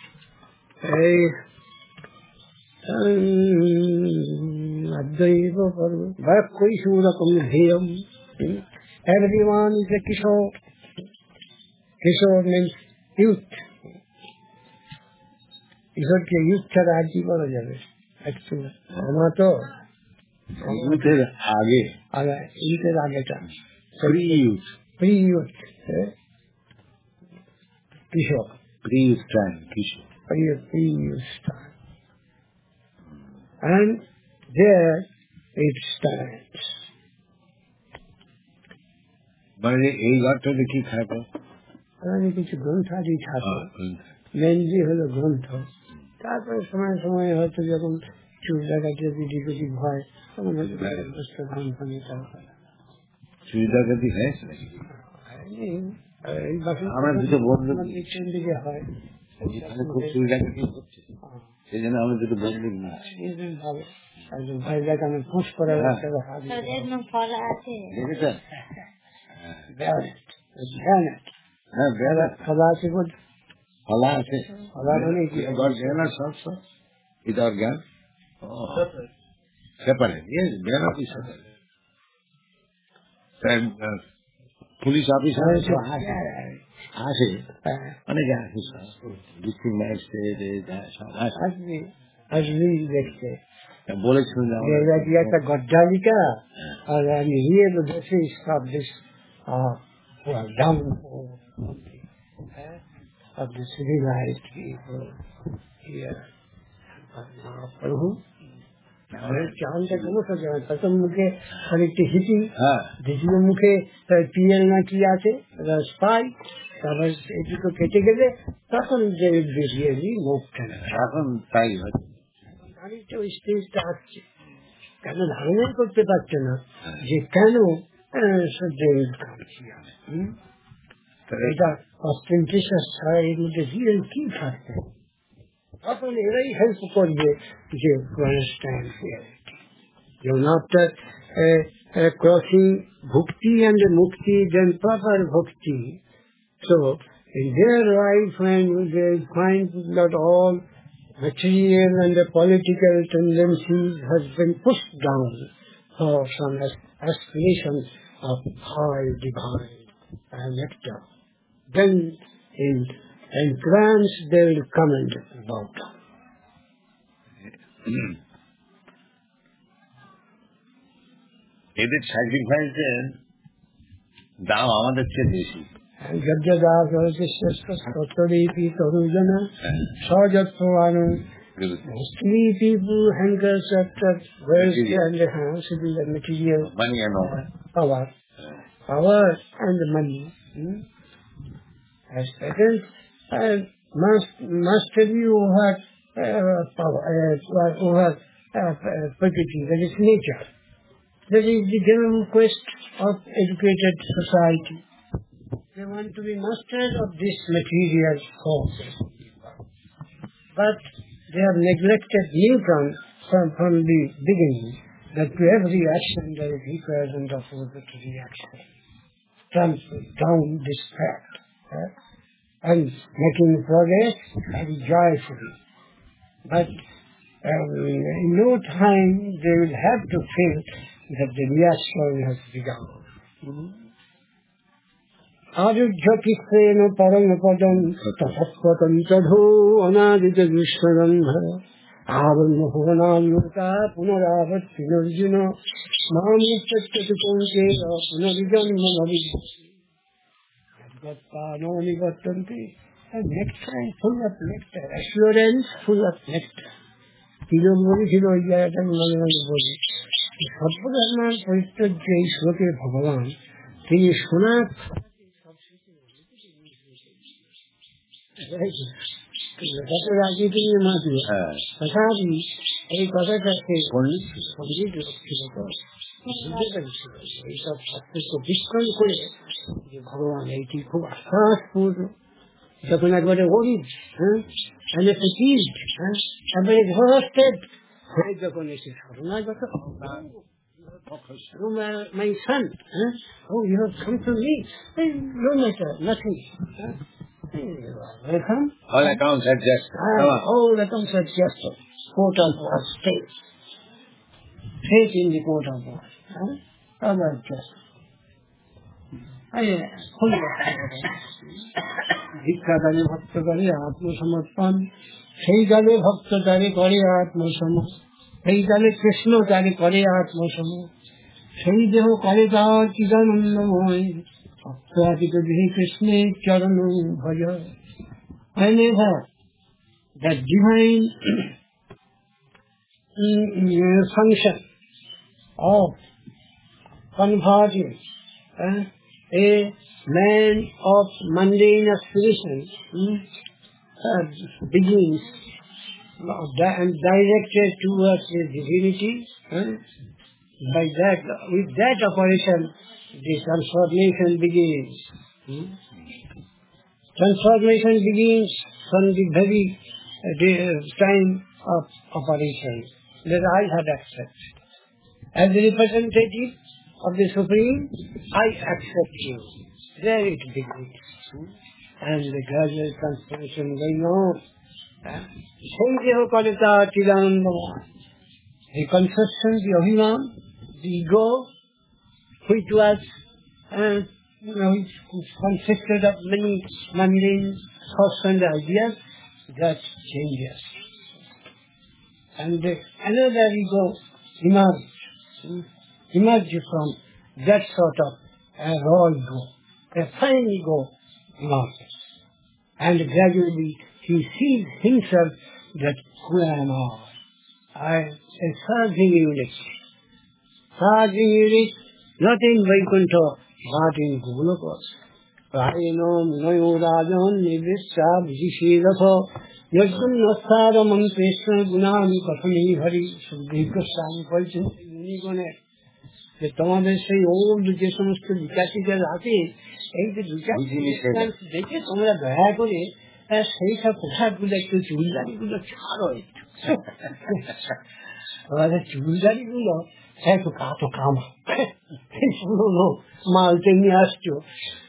S2: অদ্বৈব পরম কৈশোরকম ধেয়ম। Everyone is a Kishore. Kishore means youth. কিশোরকে youth ছাড়া আর কি করা যাবে? আমার তো
S1: ইউথের আগে,
S2: ইউথের আগেটা
S1: প্রি ইউথ,
S2: কিশোর,
S1: প্রি ইউথ টাইম, কিশোর,
S2: pre youth time. and there it stands.
S1: মানে এই ঘরটাতে কি থাকে?
S2: আমি কিছু গ্রন্থাদি থাকে, মেনলি হলো গ্রন্থ। তারপরে সময় সময় হয়তো যখন চুল ডাকাতি দিক ওদিক হয় তখন হয়তো
S1: চুল ডাকাতি হয়েছে আমরা দুটো বন্ধু
S2: দিকে হয়,
S1: খুব চুল ডাকাতি হচ্ছে, সেই জন্য আমরা দুটো বন্ধু
S2: ভালো ভাই দেখানো ফুস করে ফলা আছে,
S1: ফলা আছে, ইদার জ্ঞান separate. Yes, they are not separate. Police officer আসে, অনেকে আসে, ডিস্ট্রিক্ট ম্যাজিস্ট্রেট সব
S2: আসবে দেখতে।
S1: বলেছিলাম
S2: একটা গড্ডালিকা, আর আমি here the basis of this downfall of the civilized people here. प्रभु প্রথম মুখে অনেকটি হিটি, দ্বিতীয় মুখে পিএল না কি আছে স্পাই, তারপর এটুকু কেটে গেলে তখন যে বেরিয়ে মুখ কেন
S1: এখন তাই
S2: খানিকটা ওই স্টেজটা আসছে, কেন ধারণাই করতে পারছে না যে কেন এটা অস্টেন্টিশাস ছাড়া এর মধ্যে রিয়েল কি থাকবে, তখন এরাই হেল্প করবে যে আন্ডারস্ট্যান্ড রিয়ালিটি। যেমন after crossing bhakti and mukti, then proper bhakti. So in their life, when they find that all material and the political tendencies has been pushed down for some aspirations of high divine nectar, then in trance they will comment about them.
S1: এদের স্যাক্রিফাইসের দাম আমাদের চেয়ে বেশি।
S2: Many people hankers after wealth and material
S1: money and all
S2: power and money. As second, mastery over power, over property, that is nature. That is the general quest of educated society. They want to be masters of this material forces. But they have neglected Newton from the beginning, that to every action there is equal and opposite reaction. Trump down this fact. And making progress very joyfully. But in no time they will have to feel that the reaction has begun. Arujyakikrena paramapodam tapatpatam chadho anadita vishwadandha avarmahuvanamluka punaravatti narjuna mamuttattu konkeya punarijanma navidhati no nivattanti. And nectar full of nectar, assurance full of nectar. Kilo boli kilo iyata mane mane boli. সর্বধর্মার পরিত্যাজ্য এই শ্লোকে ভগবান তিনি শোনার রাজনীতি নিয়ে মাতিয়ে তথাপি এই কথাটাকে এইসব সবকিছু বিস্ময় করে যে ভগবান এইটি খুব আশ্বাসপূর্ণ। যখন একবারে গরিব, একবারে exhausted হয়ে যখন এসে শরণাগত, my son, oh you have come to me, no matter, nothing. Welcome.
S1: All accounts adjusted.
S2: All accounts adjusted. Court of war stays. Faith in the court of war. All adjusted. ভিক্ষাদানে ভক্ত করে আত্মসমর্পণ, সেই কালে ভক্ত তারে করে আত্মসম, সেই কালে কৃষ্ণ তারে করে আত্মসম, সেই দেহ করে তার চিদানন্দময় ভক্তাদিত দেহে কৃষ্ণের চরণ ভজ। Whenever that divine function of converting a man of mundane aspiration begins and directed towards his divinity. By that, with that operation, the transformation begins. Transformation begins from the very time of operation that I had accepted. As the representative of the Supreme, I accept you. There it begins. And the gradual transformation going on. The conception, the Abhiman, the ego, which was which consisted of many mundane thoughts and ideas, that changes. And another ego emerges from that sort of raw ego, a fine ego emerges. And gradually he sees himself that who am I am a surging unit. Surging unit, not in Vaikuntha, but in Golokas. Rainom Nayo Rajan Nivisa Vijishirato Yajun Nasaramam Krishna Gunami Patani Hari Sudhika Sami Palchin Nigone. The Thomas say, oh, the Jason to the Catholic Ati, and the Lucas, they get on the Dragoni, as they have to like to Julia to the Charo. The Julia have to Kama. No, Maltini asked you.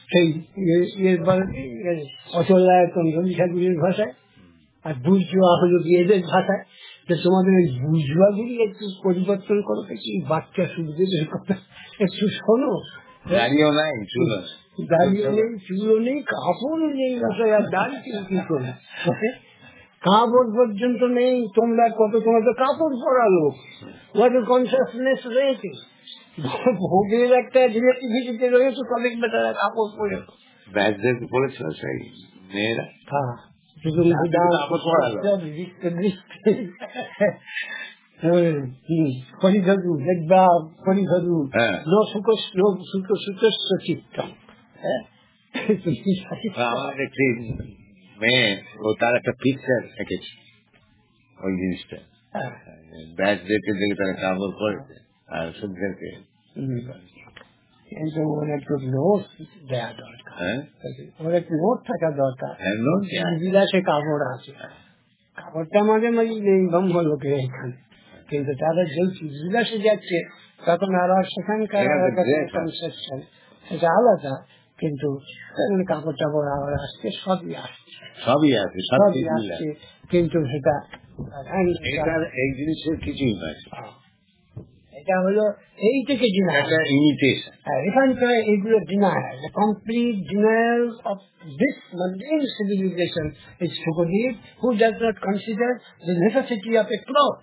S2: Also like on আর বুঝুয়া হলো এদের ভাষায় তো তোমাদের ওই বুঝুয়াগুলি একটু পরিবর্তন করো কি বাচ্চা শুনবে কথা একটু শোনো
S1: দাঁড়িয়েও নাই
S2: দাঁড়িয়ে নেই চুলো নেই কাপড় নেই ভাষায় আর দাঁড়িয়ে কি করে কাপড় পর্যন্ত নেই তোমরা কত তোমার তো কাপড় পরালো ওদের কনসাসনেস রয়েছে ভোগের একটা রিলেটিভিটিতে রয়েছে কলেজ বেটারা কাপড় পরে
S1: ব্যাচদের পড়েছিল সেই মেয়েরা
S2: হ্যাঁ পরিধরু দেখবা পরিধরু চিত্তম
S1: আমার একটি মেয়ে ও তার একটা পিকচার এঁকেছে ওই জিনিসটা ব্যাচদেরকে দেখে তারা কাপড় পরেছে আর সবদেরকে
S2: কিন্তু ওর একটু নোট দেওয়া দরকার ওর একটু নোট থাকা দরকার বিলাসে কাপড় আছে কাপড়টা মাঝে মাঝে নেই ব্রহ্ম লোকের এখানে কিন্তু তারা যে বিলাসে যাচ্ছে তখন আর সেখানকার কনসেপশন সেটা আলাদা কিন্তু কাপড় টাপড় আবার আসছে সবই আসছে কিন্তু সেটা
S1: এই জিনিসের কিছুই নয়
S2: এটা হলো এই থেকে এখানকার এগুলো denial complete denial of this mundane civilization is Sukadev, who does not consider the necessity of a cloth.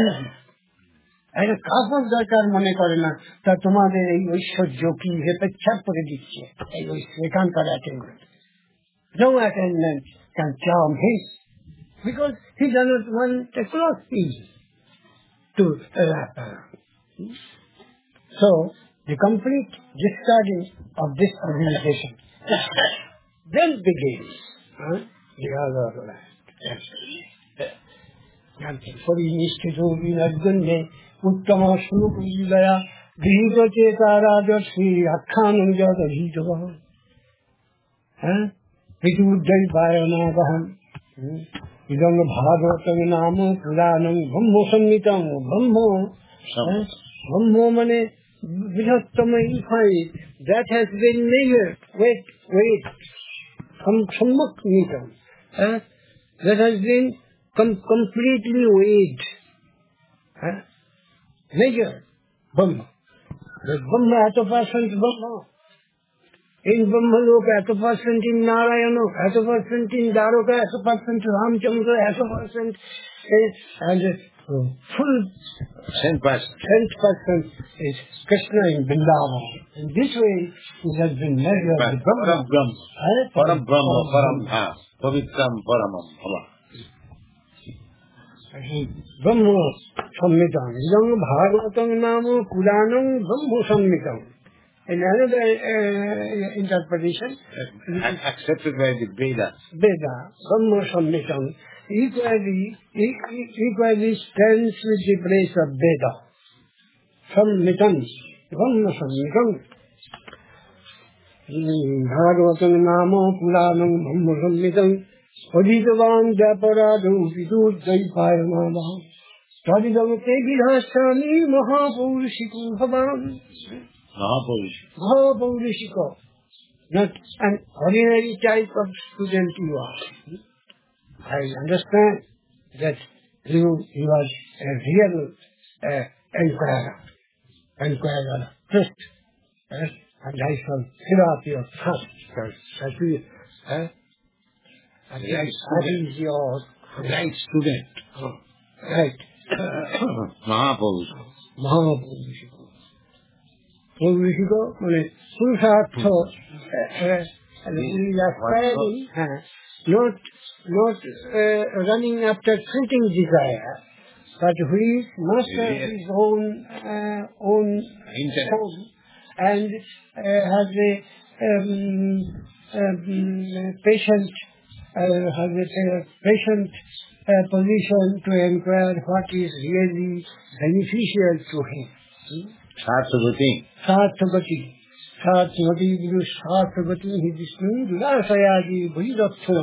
S2: একটা কাপড় দরকার মনে করে না তা তোমাদের এই ঐশ্বর্য কি হেপেচ্ছাপ করে দিচ্ছে এই এখানকার attendant no attendant can charm him because he does not want a cloth piece to wrap around. So, the complete discarding of this organization then begins the other life. For the institute in Adgunne, Uttama Shulukaya, Vihikate Tarajasi, Akhanam Jata Hidava, Vidudai Bayanagaham, Idam Bhagavatam Nama, Puranam, Brahmo Samhitam, Brahmo, Brahmo mane Vihattama infinite, that has been measured, wait, Sammak meter, that has been completely weighed, measured, Brahma. The Brahma at a percent Brahma. In Brahma Loka at a percent in Narayana, at a percent in Daroka, at a percent in Ramchandra, at a percent, and full 10% is Krishna in Vrindavan. In this way, it has been measured with Param Brahma,
S1: Pavitram Paramam.
S2: Brahma Samhitam. Idam Bhagavatam Namo Puranam Brahma Samhitam. In another interpretation,
S1: accepted by the Vedas.
S2: Veda, Brahma Samhitam, equally stands with the place of Veda. Samhitam, Brahma Samhitam. Bhagavatam Namo Puranam Brahma Samhitam. Paditavam Japaradu Vidurjaipayamava. Tadidamate Vidhasami Mahapurushiku Bhavam. Mahapurushiku. Not an ordinary type of student you are. I understand that you are a real inquirer, first, and I shall fill up your trust. And that is your right student. Right. Mahapurushiku. Purushiku means Purushartha. Not running after fleeting desire, but who is master of his own home and has a patient position to inquire what is really beneficial to him. Sarthagati. Sarthagati Guru Sarthagati Hidisnu Dulasayadi Bhidattham.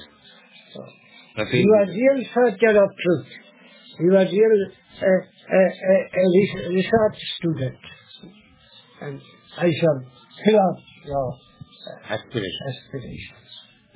S2: You are real searcher of truth. You are real research student. And I shall fill up your aspirations.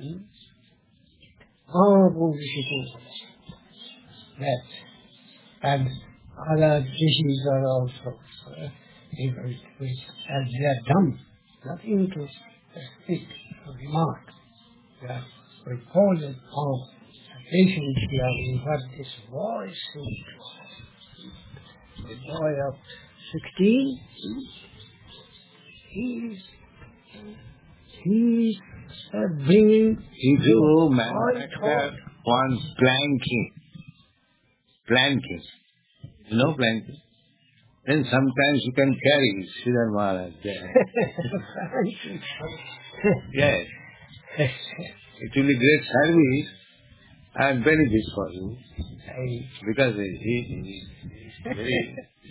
S2: That. And other rishis are also able to, as they are dumb, nothing to speak, to remark. They are recorded how patiently in what this boy seemed to us. The boy of 16, he's bringing.
S1: If you manufacture one planking, you know planking? Then sometimes you can carry Sridhar Maharaj there. Yes. It will be great service and benefit for you. Because he is very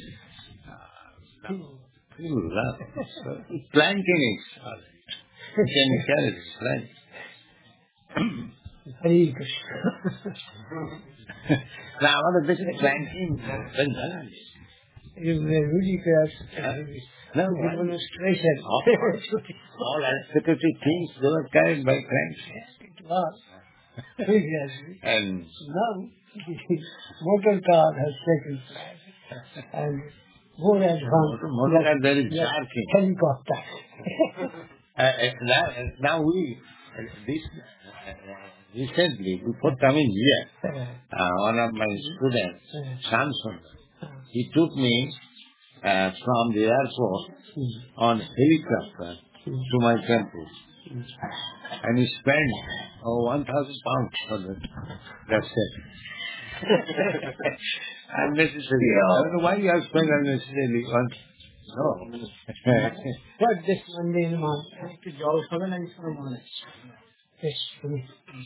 S1: pure. Planking is all right. You can carry this planking.
S2: Hare Krishna.
S1: Now, আমাদের দেশে planking
S2: is ludicrous demonstration.
S1: All security things they were carried by cranks.
S2: It was previously.
S1: And
S2: now motor car has taken place. And more advanced.
S1: Motor car there is jarking.
S2: Helicopter.
S1: Now recently, before coming here, one of my students, Samson, he took me from the airport on helicopter to my temple. And he spent 1,000 pounds for that. That's it. Unnecessary. I don't know why you have spent unnecessarily. No.
S2: What this Monday in the morning? To Joel Coven and for a moment. Yes, for me.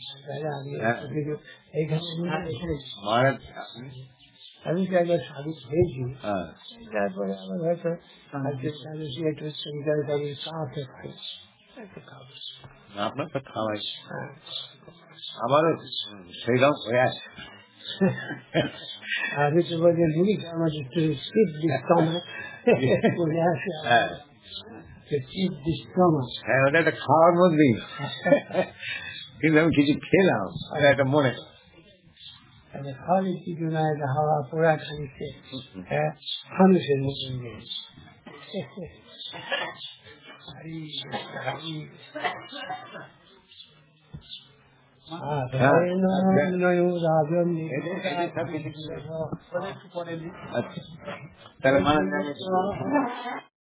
S2: I think I was paid you. That was I just had to see it was that is sacrifice.
S1: আপনার তো খাওয়াই আমারও সেইরকম হয়ে আছে
S2: আমি তো বলি মুড়ি আমার একটু স্কিপ দিতাম
S1: হ্যাঁ ওটা একটা খাওয়ার মধ্যেই কিন্তু আমি কিছু খেলাম একটা মনে
S2: খালি কিছু না এটা হাওয়া পোড়া খালিতে মানুষের মতন
S1: তাহলে